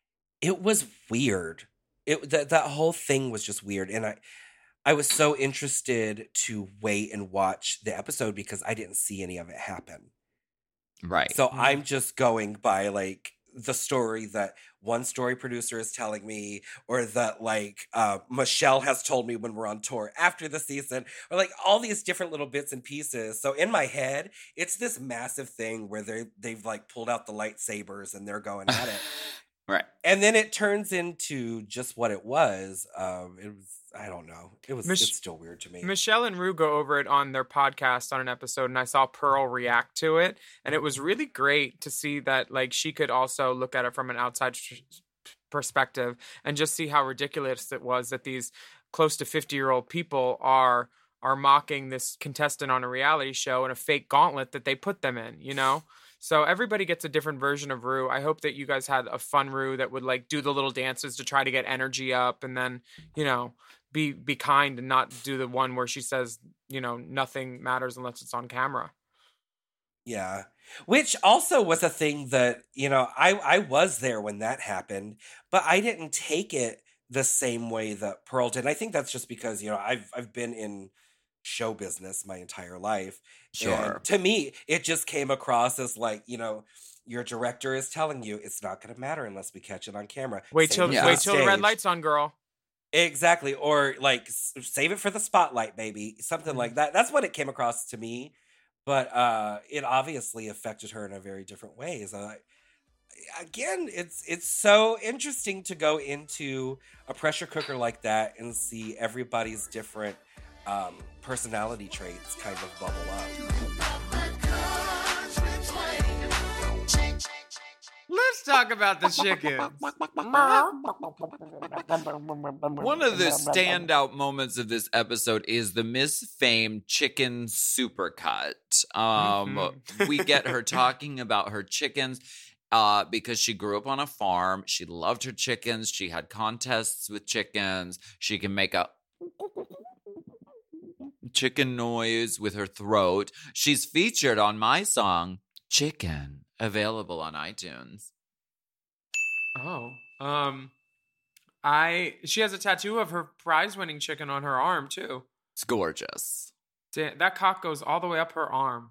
weird. That whole thing was just weird. And I was so interested to wait and watch the episode because I didn't see any of it happen. Right. So I'm just going by like the story that one story producer is telling me, or that like Michelle has told me when we're on tour after the season, or like all these different little bits and pieces. So in my head, it's this massive thing where they've like pulled out the lightsabers and they're going at it. Right. And then it turns into just what it was. It was, I don't know. It's still weird to me. Michelle and Rue go over it on their podcast on an episode, and I saw Pearl react to it. And it was really great to see that like she could also look at it from an outside perspective and just see how ridiculous it was that these close to 50-year-old people are mocking this contestant on a reality show in a fake gauntlet that they put them in, you know? So everybody gets a different version of Rue. I hope that you guys had a fun Rue that would like do the little dances to try to get energy up, and then, you know, be kind and not do the one where she says, you know, nothing matters unless it's on camera. Yeah. Which also was a thing that, you know, I was there when that happened, but I didn't take it the same way that Pearl did. And I think that's just because, you know, I've been in show business my entire life. Sure. And to me, it just came across as like, you know, your director is telling you it's not going to matter unless we catch it on camera. Wait till the red light's on, girl. Exactly. Or like save it for the spotlight, baby. Something like that. That's what it came across to me. But it obviously affected her in a very different ways. Again, it's so interesting to go into a pressure cooker like that and see everybody's different personality traits kind of bubble up. Let's talk about the chickens. One of the standout moments of this episode is the Miss Fame chicken supercut. We get her talking about her chickens. because she grew up on a farm. She loved her chickens. She had contests with chickens. She can make a chicken noise with her throat. She's featured on my song, Chicken, available on iTunes. Oh, she has a tattoo of her prize-winning chicken on her arm too. It's gorgeous. Damn, that cock goes all the way up her arm.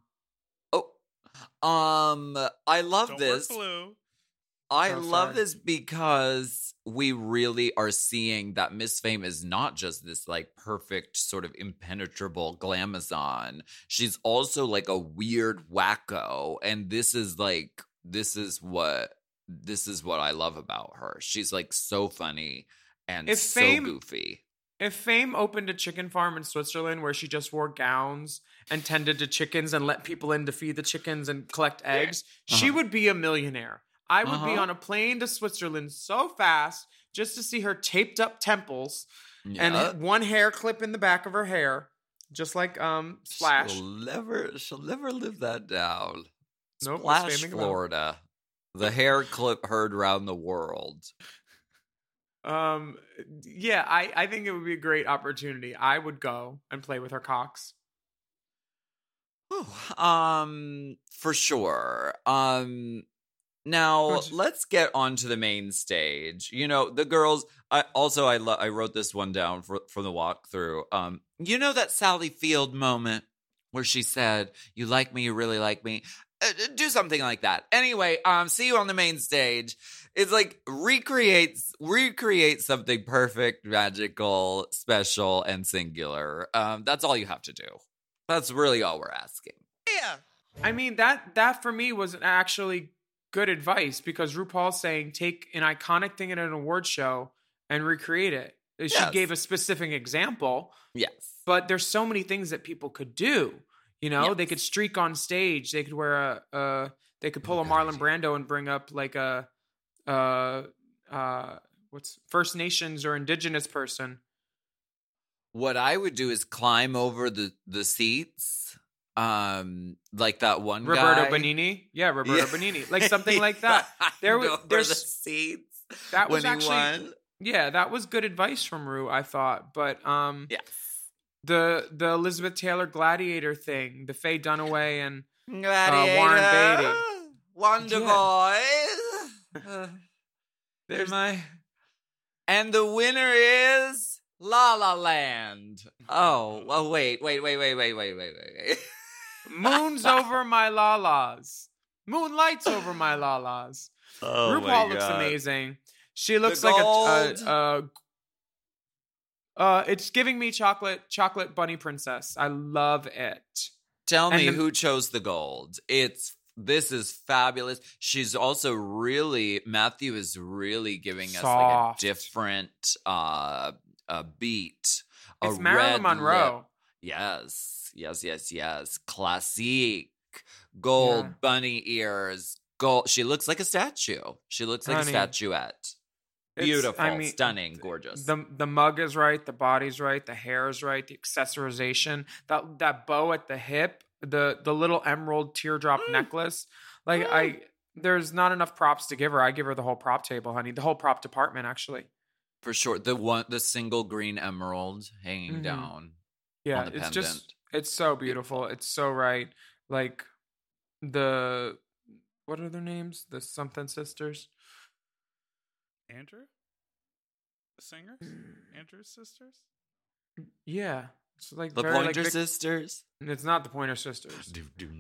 I love Don't this. work blue. I Oh, love sorry. this because we really are seeing that Miss Fame is not just this like perfect sort of impenetrable glamazon. She's also like a weird wacko, and this is what I love about her. She's like so funny and If so Fame- goofy. If Fame opened a chicken farm in Switzerland where she just wore gowns and tended to chickens and let people in to feed the chickens and collect eggs, she would be a millionaire. I would be on a plane to Switzerland so fast just to see her taped up temples and one hair clip in the back of her hair, just like Splash. She'll never live that down. Nope, Splash, Miss Fame England. Florida. The hair clip heard round the world. Yeah, I think it would be a great opportunity. I would go and play with her cocks. For sure. Now let's get on to the main stage. You know, the girls. I wrote this one down for the walkthrough. You know that Sally Field moment where she said, "You like me, you really like me." Do something like that. Anyway, see you on the main stage. It's like recreate something perfect, magical, special, and singular. That's all you have to do. That's really all we're asking. Yeah. I mean, that for me was actually good advice because RuPaul's saying take an iconic thing at an award show and recreate it. She gave a specific example. Yes. But there's so many things that people could do. You know, they could streak on stage. They could wear they could pull a Marlon Brando and bring up like a what's First Nations or Indigenous person. What I would do is climb over the seats, like that one Roberto guy. Benigni. Yeah, Roberto Benigni. Like something like that. There's the seats. That was when he actually won. Yeah, that was good advice from Ru, I thought. But yes. The Elizabeth Taylor Gladiator thing, the Faye Dunaway and Gladiator. Warren Beatty. Wonder Boys. There's and the winner is La La Land. Oh, wait. Moon's over my la-las. Moonlight's over my la-las. Oh, RuPaul my looks God. amazing. She looks The like gold. it's giving me chocolate bunny princess. I love it. Tell me And who chose the gold. This is fabulous. She's also Matthew is really giving us like a Soft. different beat. It's a Marilyn red Monroe. lip. Yes. Classique. Gold Yeah. bunny ears. Gold. She looks like a statue. She looks like Honey. a statuette. Beautiful, stunning, gorgeous. The mug is right, the body's right, the hair is right, the accessorization, that bow at the hip, the little emerald teardrop necklace. Like there's not enough props to give her. I give her the whole prop table, honey. The whole prop department, actually. For sure. The single green emerald hanging Mhm. down. Yeah, on the it's pendant. it's so beautiful. It's so right. Like what are their names? The something sisters. Andrew? The singers? Andrew's sisters? Yeah. It's like The very, like, Pointer Sisters. It's not the Pointer Sisters.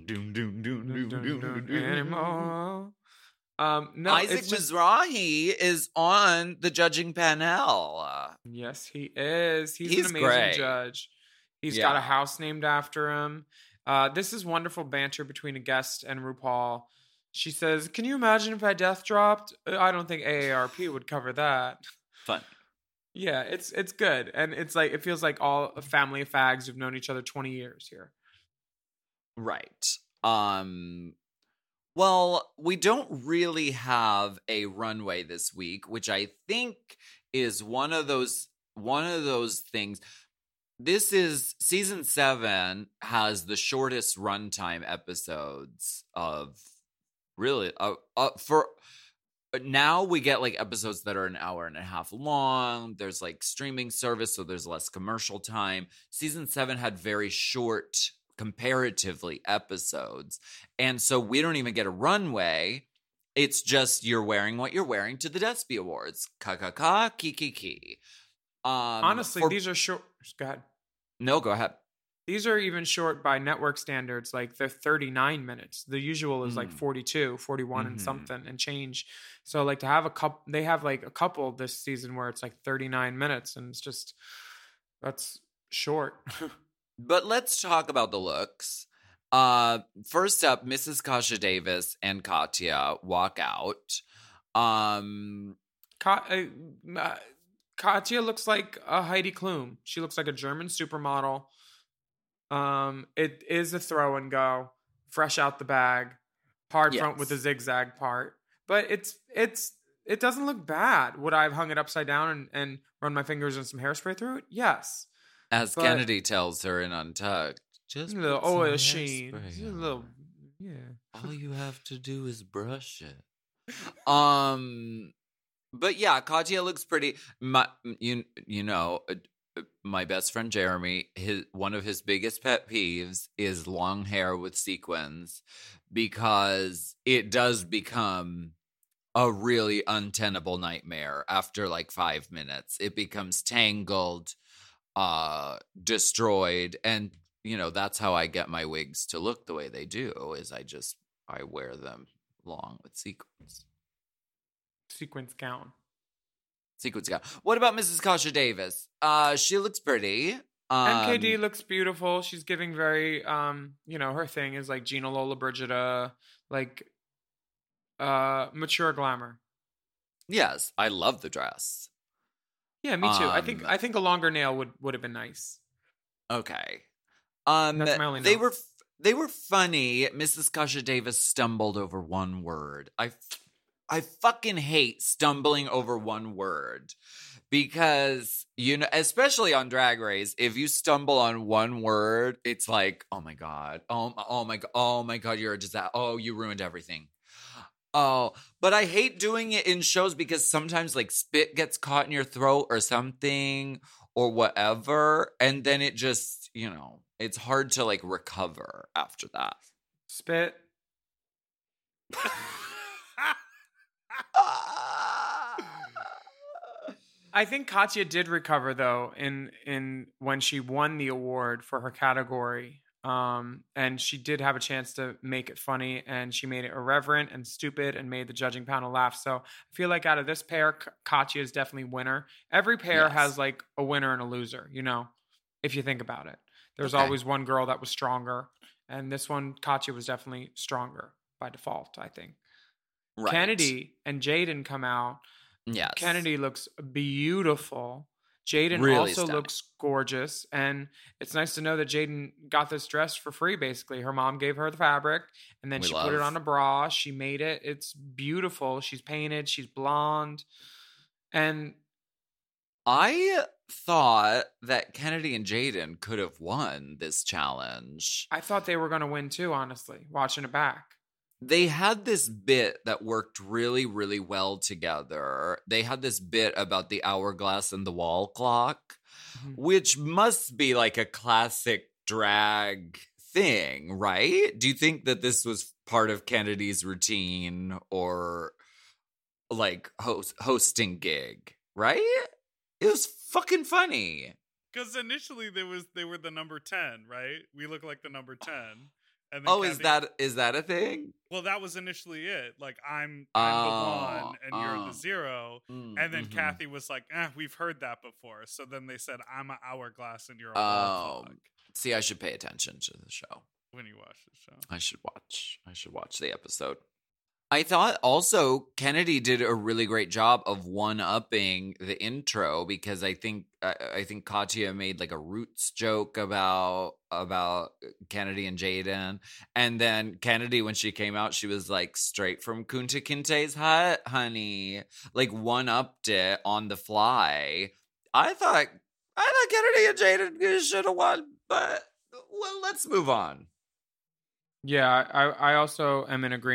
Anymore. No, Isaac it's just, Mizrahi is on the judging panel. yes, he is. He's He's an amazing great. judge. He's Yeah. got a house named after him. This is wonderful banter between a guest and RuPaul. She says, "Can you imagine if I death dropped? I don't think AARP would cover that." Fun. Yeah, it's good, and it's like it feels like all a family of fags who've known each other 20 years here. Right. Well, we don't really have a runway this week, which I think is one of those things. This is season 7 has the shortest runtime episodes of Really? For now, we get like episodes that are an hour and a half long. There's like streaming service, so there's less commercial time. Season 7 had very short, comparatively, episodes. And so we don't even get a runway. It's just you're wearing what you're wearing to the Despy Awards. Ka ki. Honestly, these are short. Go ahead. No, go ahead. These are even short by network standards. Like they're 39 minutes. The usual is like 42, 41 and something and change. So like to have a couple, they have like a couple this season where it's like 39 minutes and it's just, that's short. But let's talk about the looks. First up, Mrs. Kasha Davis and Katya walk out. Katya looks like a Heidi Klum. She looks like a German supermodel. It is a throw and go, fresh out the bag, hard front with a zigzag part. But it doesn't look bad. Would I have hung it upside down and run my fingers and some hairspray through it? Yes. As Kennedy tells her in Untucked, just a little put some oil sheen. hairspray Just a on. little, yeah. All you have to do is brush it. But yeah, Katya looks pretty. My best friend Jeremy, one of his biggest pet peeves is long hair with sequins, because it does become a really untenable nightmare after like 5 minutes. It becomes tangled, destroyed, and that's how I get my wigs to look the way they do, is I wear them long with sequins. Sequins gown. Sequins gown. What about Mrs. Kasha Davis? She looks pretty. NKD looks beautiful. She's giving very, her thing is like Gina Lollobrigida, like mature glamour. Yes, I love the dress. Yeah, me too. I think a longer nail would have been nice. Okay. That's my only note. They were funny. Mrs. Kasha Davis stumbled over one word. I fucking hate stumbling over one word, because, especially on Drag Race, if you stumble on one word, it's like, oh my God, oh my God, you're a disaster. Oh, you ruined everything. Oh, but I hate doing it in shows because sometimes like spit gets caught in your throat or something or whatever. And then it just, it's hard to like recover after that. Spit. I think Katya did recover though in when she won the award for her category. And she did have a chance to make it funny, and she made it irreverent and stupid and made the judging panel laugh. So I feel like out of this pair, Katya is definitely winner. Every pair has like a winner and a loser, if you think about it. There's always one girl that was stronger, and this one, Katya was definitely stronger by default, I think. Right. Kennedy and Jaden come out. Yes. Kennedy looks beautiful. Jaden really also stunning. looks gorgeous. And it's nice to know that Jaden got this dress for free, basically. Her mom gave her the fabric, and then she put it on a bra. She made it. It's beautiful. She's painted. She's blonde. And I thought that Kennedy and Jaden could have won this challenge. I thought they were going to win too, honestly, watching it back. They had this bit that worked really, really well together. They had this bit about the hourglass and the wall clock, which must be like a classic drag thing, right? Do you think that this was part of Kennedy's routine or like hosting gig, right? It was fucking funny. Because initially they were the number 10, right? We look like the number 10. And then is that a thing? Well, that was initially it. Like, I'm the 1 and you're the 0. And then Kathy was like, we've heard that before. So then they said, I'm an hourglass and you're a wall clock. See, I should pay attention to the show. When you watch the show. I should watch the episode. I thought also Kennedy did a really great job of one-upping the intro, because I think Katya made like a Roots joke about Kennedy and Jaden, and then Kennedy, when she came out, she was like, straight from Kunta Kinte's hut, honey, like one-upped it on the fly. I thought Kennedy and Jaden should have won, but well, let's move on. Yeah, I also am in agreement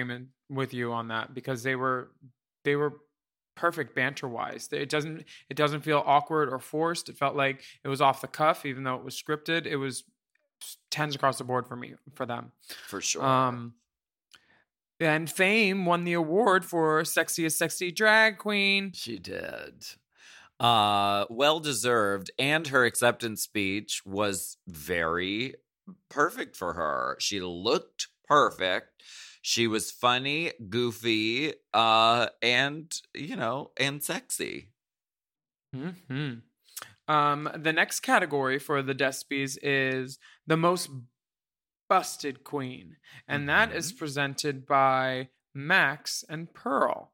with you on that because they were perfect banter wise. It doesn't feel awkward or forced. It felt like it was off the cuff, even though it was scripted. It was 10s across the board for them. For sure. And Fame won the award for Sexiest Sexy Drag Queen. She did. Well deserved. And her acceptance speech was very perfect for her. She looked perfect. She was funny, goofy, and sexy. Mm-hmm. The next category for the Despies is the most busted queen, and that is presented by Max and Pearl.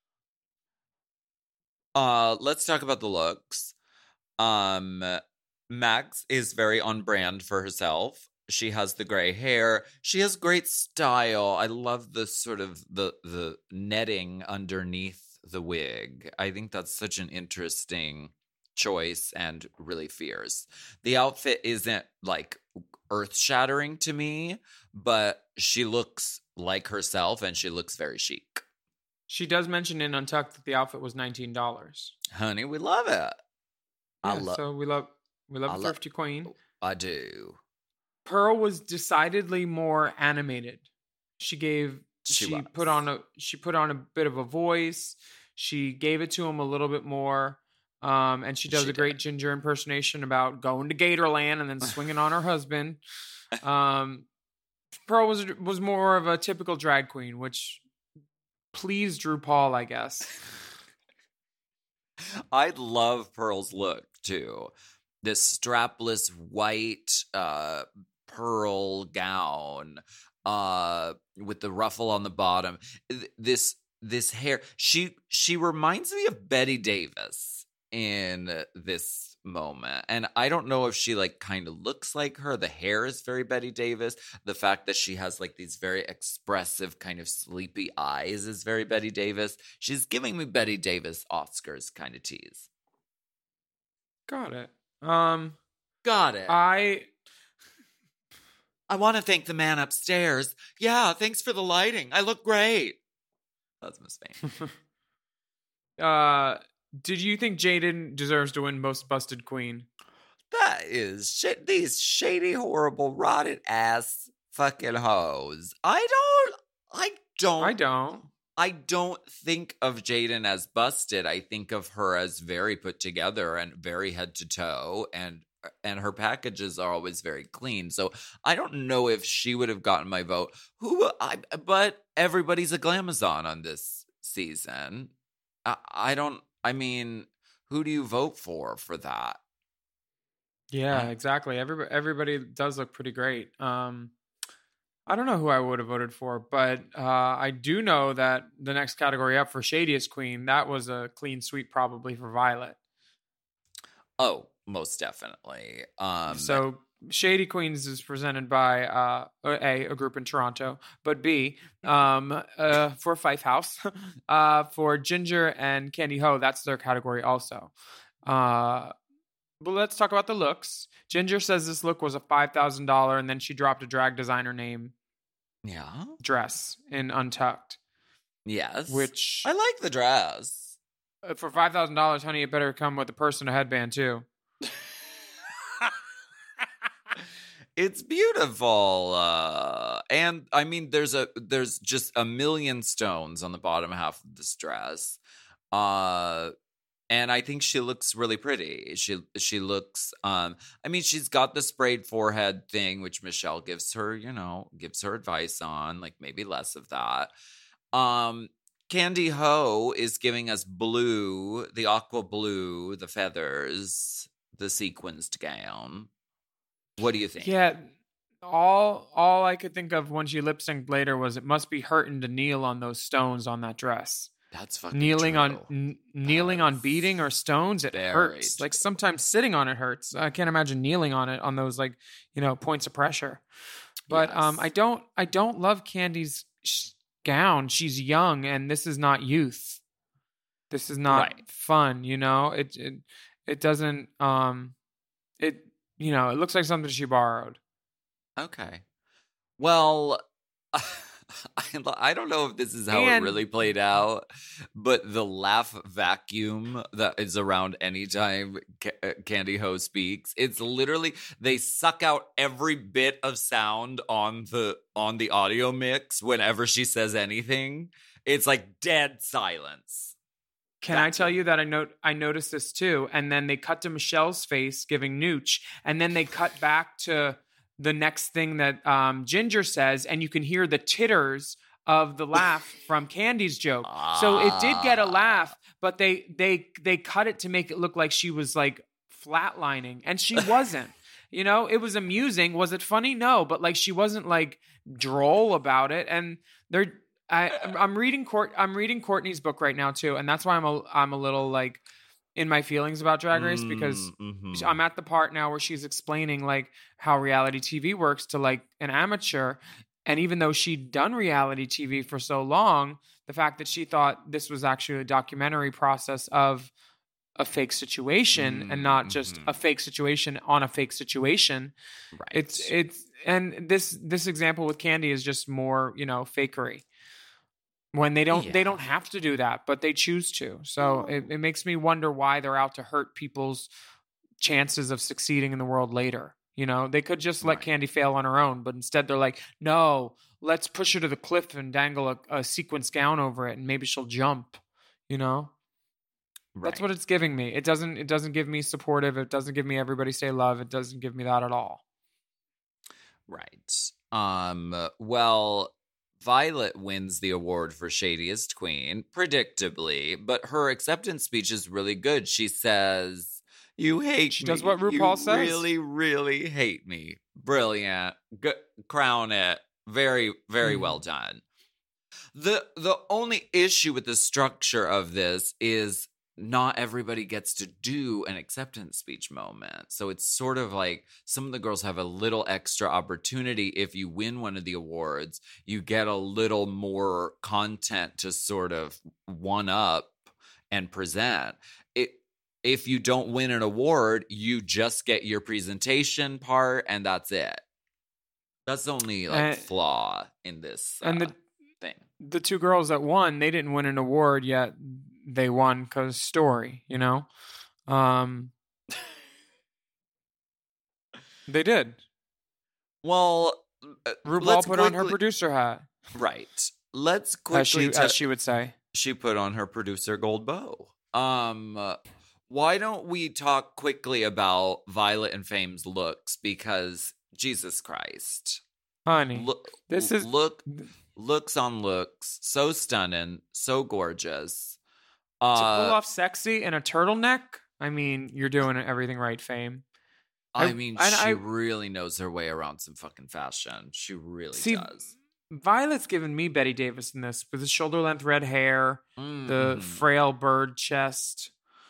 Let's talk about the looks. Max is very on brand for herself. She has the gray hair. She has great style. I love the sort of the netting underneath the wig. I think that's such an interesting choice and really fierce. The outfit isn't like earth-shattering to me, but she looks like herself and she looks very chic. She does mention in Untucked that the outfit was $19. Honey, we love it. So we love a thrifty queen. I do. Pearl was decidedly more animated. She put on a bit of a voice. She gave it to him a little bit more. And she does a great Ginger impersonation about going to Gatorland and then swinging on her husband. Pearl was more of a typical drag queen, which pleased RuPaul, I guess. I love Pearl's look too. This strapless white pearl gown with the ruffle on the bottom. This hair. She reminds me of Bette Davis in this moment. And I don't know if she like kind of looks like her. The hair is very Bette Davis. The fact that she has like these very expressive kind of sleepy eyes is very Bette Davis. She's giving me Bette Davis Oscars kind of tease. Got it. Got it. I want to thank the man upstairs. Yeah, thanks for the lighting. I look great. That's Miss Fame. Did you think Jaden deserves to win Most Busted Queen? That is shit. These shady, horrible, rotted ass fucking hoes. I don't think of Jaden as busted. I think of her as very put together and very head to toe, and her packages are always very clean. So I don't know if she would have gotten my vote. But everybody's a glamazon on this season. I mean, who do you vote for that? Yeah, exactly. Everybody does look pretty great. I don't know who I would have voted for, but I do know that the next category up for Shadiest Queen, that was a clean sweep probably for Violet. Oh, most definitely. So Shady Queens is presented by a group in Toronto, but B for Fife House. For Ginger and Candy Ho, that's their category also. But let's talk about the looks. Ginger says this look was a $5,000, and then she dropped a drag designer name dress in Untucked. Yes. Which I like the dress. For $5,000, honey, it better come with a purse and a headband too. It's beautiful. And I mean, there's just a million stones on the bottom half of this dress. And I think she looks really pretty. She looks, I mean, she's got the sprayed forehead thing, which Michelle gives her advice on, like maybe less of that. Candy Ho is giving us blue, the aqua blue, the feathers, the sequenced gown. What do you think? Yeah, all I could think of when she lip synced later was it must be hurting to kneel on those stones on that dress. That's fucking kneeling true. Kneeling on beading or stones. It hurts. True. Like sometimes sitting on it hurts. I can't imagine kneeling on it on those points of pressure. But Yes. I don't love Candy's gown. She's young, and this is not youth. This is not fun. It doesn't. It looks like something she borrowed. Okay. Well, I don't know if this is how it really played out, but the laugh vacuum that is around anytime Candy Ho speaks, it's literally they suck out every bit of sound on the audio mix whenever she says anything. It's like dead silence. Can I tell you that I noticed this too? And then they cut to Michelle's face giving Nooch, and then they cut back to the next thing that Ginger says, and you can hear the titters of the laugh from Candy's joke. So it did get a laugh, but they cut it to make it look like she was like flatlining, and she wasn't. You know, it was amusing. Was it funny? No, but like she wasn't like droll about it. And I'm reading Courtney's book right now too, and that's why I'm a little like in my feelings about Drag Race, because I'm at the part now where she's explaining like how reality TV works to like an amateur. And even though she'd done reality TV for so long, the fact that she thought this was actually a documentary process of a fake situation and not just a fake situation on a fake situation. Right. And this example with Candy is just more, fakery. When they don't have to do that, but they choose to. So it makes me wonder why they're out to hurt people's chances of succeeding in the world later. They could just let Candy fail on her own, but instead they're like, no, let's push her to the cliff and dangle a sequence gown over it, and maybe she'll jump. Right. That's what it's giving me. It doesn't give me supportive. It doesn't give me everybody say love. It doesn't give me that at all. Right. Well, Violet wins the award for Shadiest Queen, predictably, but her acceptance speech is really good. She says, "You hate me." She does what RuPaul says. Really, really hate me. Brilliant. Crown it. Very, very well done. The only issue with the structure of this is not everybody gets to do an acceptance speech moment. So it's sort of like some of the girls have a little extra opportunity. If you win one of the awards, you get a little more content to sort of one up and present. If you don't win an award, you just get your presentation part and that's it. That's the only flaw in this thing. The two girls that won, they didn't win an award yet. They won because story, They did. Well, RuPaul put on her producer hat. Right. Let's quickly... As she would say. She put on her producer gold bow. Why don't we talk quickly about Violet and Fame's looks? Because, Jesus Christ. Honey, this is... Looks on looks. So stunning. So gorgeous. To pull off sexy in a turtleneck, I mean, you're doing everything right, Fame. She really knows her way around some fucking fashion. She really does. Violet's given me Betty Davis in this, with the shoulder-length red hair, the frail bird chest.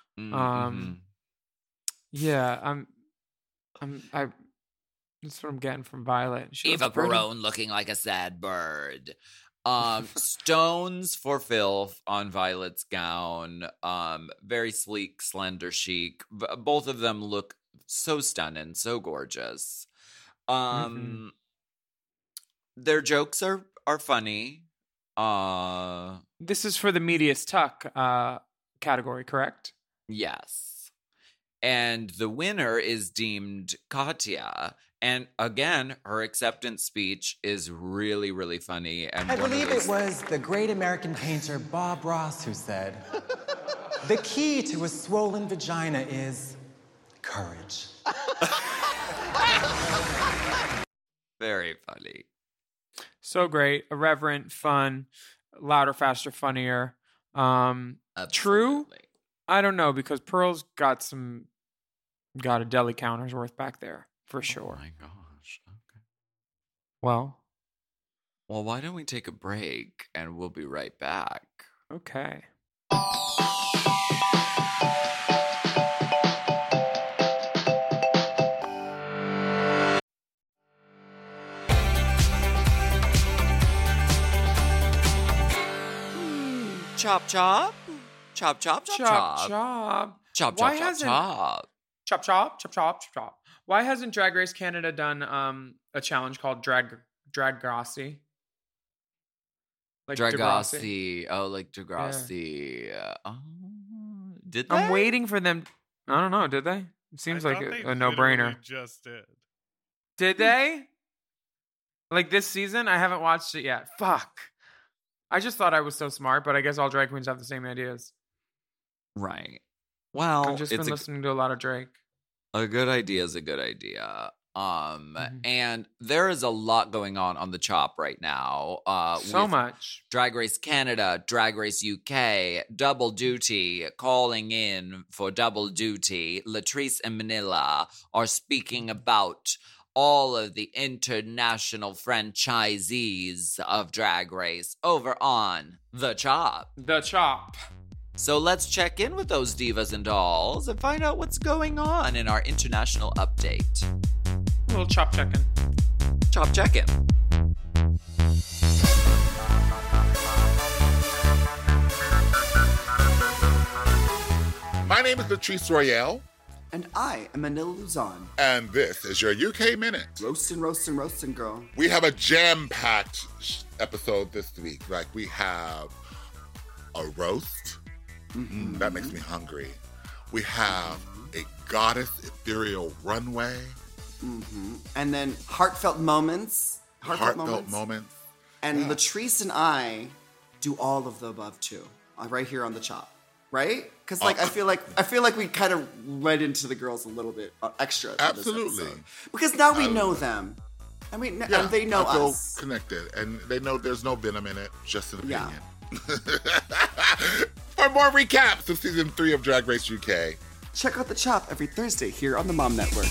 Yeah, that's what I'm getting from Violet. Eva Perón looking like a sad bird. Stones for filth on Violet's gown. Very sleek, slender, chic. Both of them look so stunning, so gorgeous. Their jokes are funny. This is for the Meatiest Tuck category, correct? Yes. And the winner is deemed Katya. And again, her acceptance speech is really, really funny. And I believe it was the great American painter Bob Ross who said, "The key to a swollen vagina is courage." Very funny. So great. Irreverent, fun, louder, faster, funnier. True? I don't know, because Pearl's got a deli counter's worth back there. For sure. Oh my gosh. Okay. Well, why don't we take a break and we'll be right back? Okay. Chop chop. Chop chop chop chop. Chop. Chop chop chop chop. Chop chop chop chop chop. Why hasn't Drag Race Canada done a challenge called Drag Grassy? Like Degrassi. Oh, like Degrassi. Did they? I'm waiting for them. I don't know. Did they? It seems like a no-brainer. Just did. Did they? Like this season? I haven't watched it yet. Fuck. I just thought I was so smart, but I guess all drag queens have the same ideas. Right. Well, I've just been listening to a lot of Drake. A good idea is a good idea. And there is a lot going on the Chop right now. So much. Drag Race Canada, Drag Race UK, Double Duty, calling in for Double Duty. Latrice and Manila are speaking about all of the international franchisees of Drag Race over on The Chop. The Chop. So let's check in with those divas and dolls and find out what's going on in our international update. A little chop check-in. Chop check-in. My name is Latrice Royale. And I am Manila Luzon. And this is your UK Minute. Roastin', girl. We have a jam-packed episode this week. Like, we have a roast. Mm-hmm. That makes me hungry. We have a goddess ethereal runway. Mm-hmm. And then heartfelt moments. Heartfelt moments. And Latrice and I do all of the above too. Right here on The Chop. Right? Because I feel like we kind of read into the girls a little bit extra. Absolutely. Because now we know them. I mean, and they know I feel us. Connected. And they know there's no venom in it, just an opinion. For more recaps of season 3 of Drag Race UK, check out The Chop every Thursday here on the Mom Network.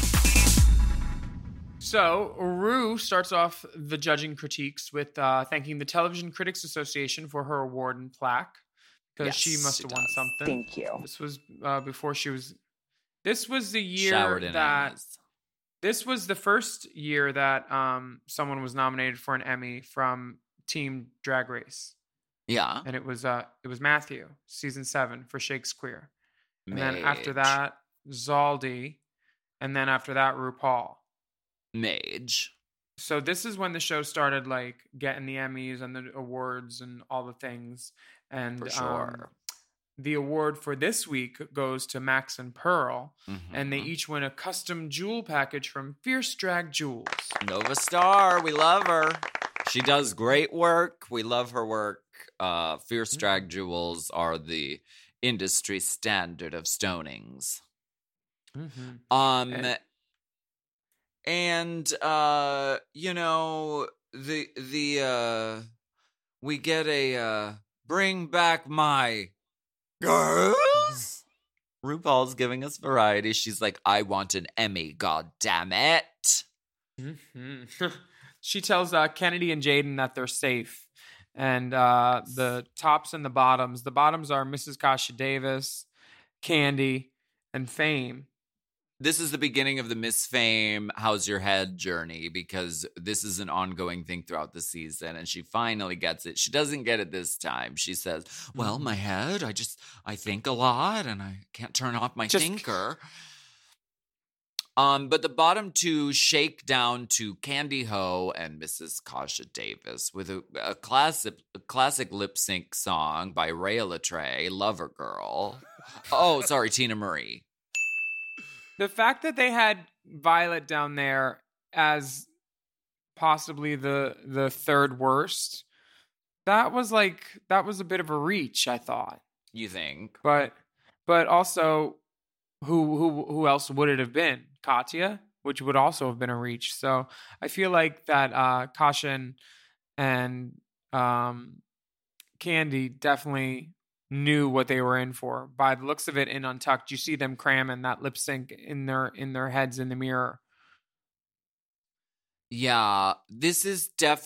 So, Rue starts off the judging critiques with thanking the Television Critics Association for her award and plaque, because she must have won something. Thank you. This was before she was... This was the year Showered in that... Emmys. This was the first year that someone was nominated for an Emmy from Team Drag Race. Yeah. And it was Matthew, season 7 for Shakespeare. And then Mage. after that, Zaldi. And then after that, RuPaul. Mage. So this is when the show started like getting the Emmys and the awards and all the things. And For sure. The award for this week goes to Max and Pearl. Mm-hmm. And they each win a custom jewel package from Fierce Drag Jewels. Nova Star, we love her. She does great work. We love her work. Fierce Drag Jewels are the industry standard of stonings. Mm-hmm. And you know, we get a bring back my girls. RuPaul's giving us variety. She's like, I want an Emmy, god damn it. Mm-hmm. She tells Kennedy and Jaden that they're safe. And the tops and the bottoms are Mrs. Kasha Davis, Candy, and Fame. This is the beginning of the Miss Fame, how's your head journey, because this is an ongoing thing throughout the season, and she finally gets it. She doesn't get it this time. She says, well, my head, I think a lot, and I can't turn off my thinker. But the bottom two shake down to Candy Ho and Mrs. Kasha Davis with a classic lip sync song by Rhea Latre, Lover Girl. Oh, sorry, Tina Marie. The fact that they had Violet down there as possibly the third worst, that was a bit of a reach, I thought. You think? But also, who else would it have been? Katya, which would also have been a reach. So I feel like that Kasha and Candy definitely knew what they were in for. By the looks of it in Untucked, you see them cramming that lip sync in their heads in the mirror. Yeah, this is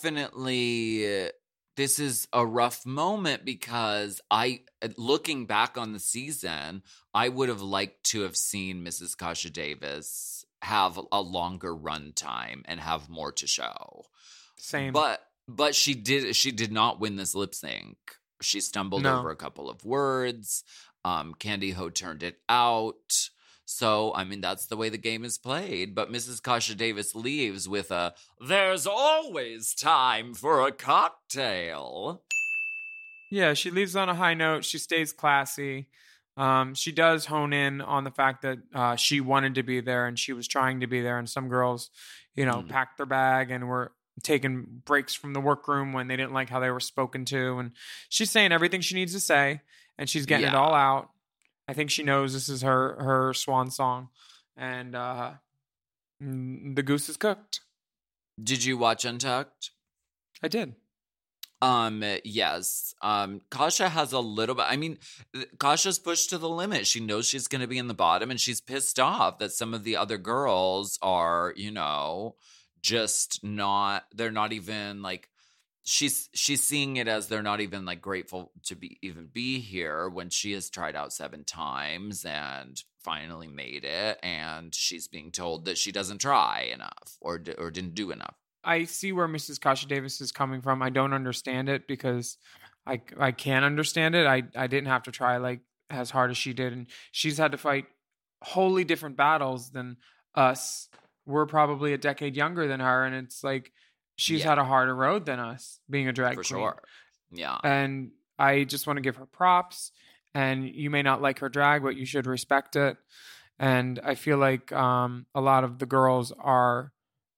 a rough moment because looking back on the season, I would have liked to have seen Mrs. Kasha Davis have a longer run time and have more to show. Same. But she did not win this lip sync. She stumbled over a couple of words. Candy Ho turned it out. So, I mean, that's the way the game is played. But Mrs. Kasha Davis leaves with a, there's always time for a cocktail. Yeah, she leaves on a high note. She stays classy. She does hone in on the fact that she wanted to be there and she was trying to be there. And some girls, packed their bag and were taking breaks from the workroom when they didn't like how they were spoken to. And she's saying everything she needs to say, and she's getting it all out. I think she knows this is her swan song. And the goose is cooked. Did you watch Untucked? I did. Yes. Kasha has a little bit. I mean, Kasha's pushed to the limit. She knows she's going to be in the bottom, and she's pissed off that some of the other girls are, just not. They're not even like. She's seeing it as they're not even like grateful to be here when she has tried out 7 times and finally made it, and she's being told that she doesn't try enough or didn't do enough. I see where Mrs. Kasha Davis is coming from. I don't understand it because I can't understand it. I didn't have to try like as hard as she did, and she's had to fight wholly different battles than us. We're probably a decade younger than her, and it's like she's had a harder road than us being a drag queen. For sure. Yeah. And I just want to give her props. And you may not like her drag, but you should respect it. And I feel like a lot of the girls are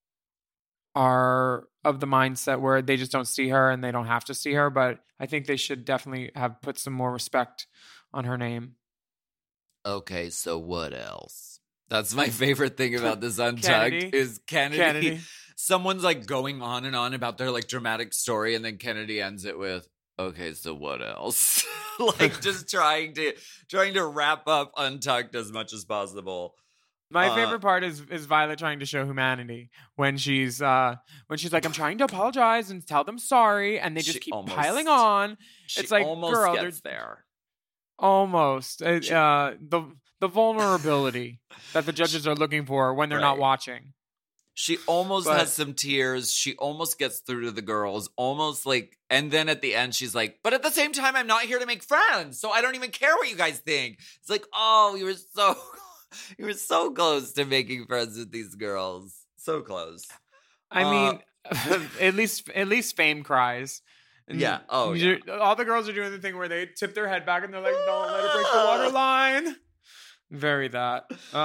of the mindset where they just don't see her and they don't have to see her. But I think they should definitely have put some more respect on her name. Okay, so what else? That's my favorite thing about this Untucked is Kennedy. Someone's like going on and on about their like dramatic story, and then Kennedy ends it with, okay, so what else? Like just trying to wrap up Untucked as much as possible. My favorite part is Violet trying to show humanity when she's like, I'm trying to apologize and tell them sorry, and they just keep piling on. It's like, girl, gets there. Almost. The vulnerability that the judges are looking for when they're not watching. She almost has some tears. She almost gets through to the girls. Almost like, and then at the end, she's like, but at the same time, I'm not here to make friends. So I don't even care what you guys think. It's like, oh, you were so close to making friends with these girls. So close. I mean, at least Fame cries. Yeah. Oh, yeah. All the girls are doing the thing where they tip their head back and they're like, don't let her break the water line. Very that.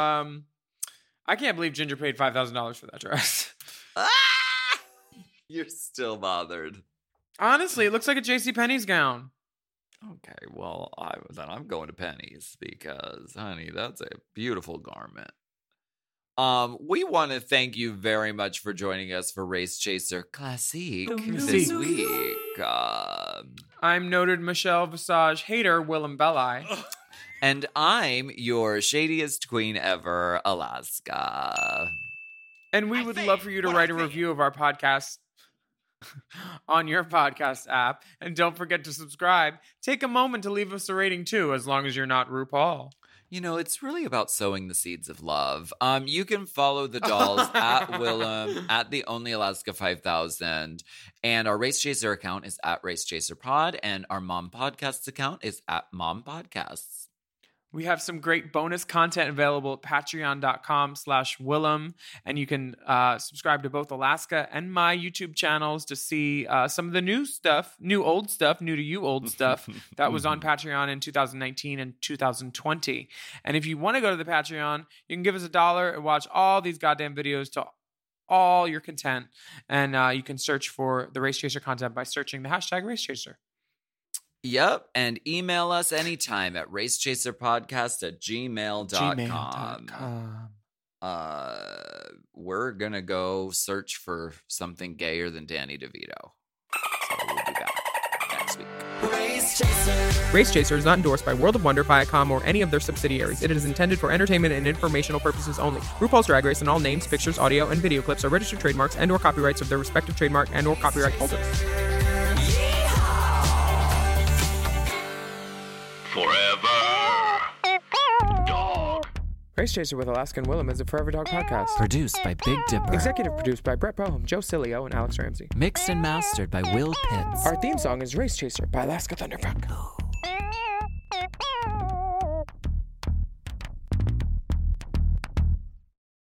I can't believe Ginger paid $5,000 for that dress. You're still bothered. Honestly, it looks like a JCPenney's gown. Okay, well, I'm going to Penny's because, honey, that's a beautiful garment. We want to thank you very much for joining us for Race Chaser Classique this week. I'm noted Michelle Visage hater, Willem Belli. And I'm your shadiest queen ever, Alaska. And we would love for you to write a review of our podcast on your podcast app. And don't forget to subscribe. Take a moment to leave us a rating too, as long as you're not RuPaul. It's really about sowing the seeds of love. You can follow the dolls at Willem, at the Only Alaska 5000. And our Race Chaser account is at Race Chaser Pod. And our Mom Podcasts account is at Mom Podcasts. We have some great bonus content available at patreon.com/Willem. And you can subscribe to both Alaska and my YouTube channels to see some of the new to you old stuff that was on Patreon in 2019 and 2020. And if you want to go to the Patreon, you can give us $1 and watch all these goddamn videos to all your content. And you can search for the Race Chaser content by searching the hashtag Race Chaser. Yep, and email us anytime at racechaserpodcast@gmail.com. We're going to go search for something gayer than Danny DeVito. So we'll be back next week. Race Chaser is not endorsed by World of Wonder, Viacom, or any of their subsidiaries. It is intended for entertainment and informational purposes only. RuPaul's Drag Race and all names, pictures, audio, and video clips are registered trademarks and/or copyrights of their respective trademark and/or copyright holders. Forever Dog. Race Chaser with Alaska and Willem is a Forever Dog podcast. Produced by Big Dipper. Executive produced by Brett Boehm, Joe Cilio, and Alex Ramsey. Mixed and mastered by Will Pitts. Our theme song is Race Chaser by Alaska Thunderfuck.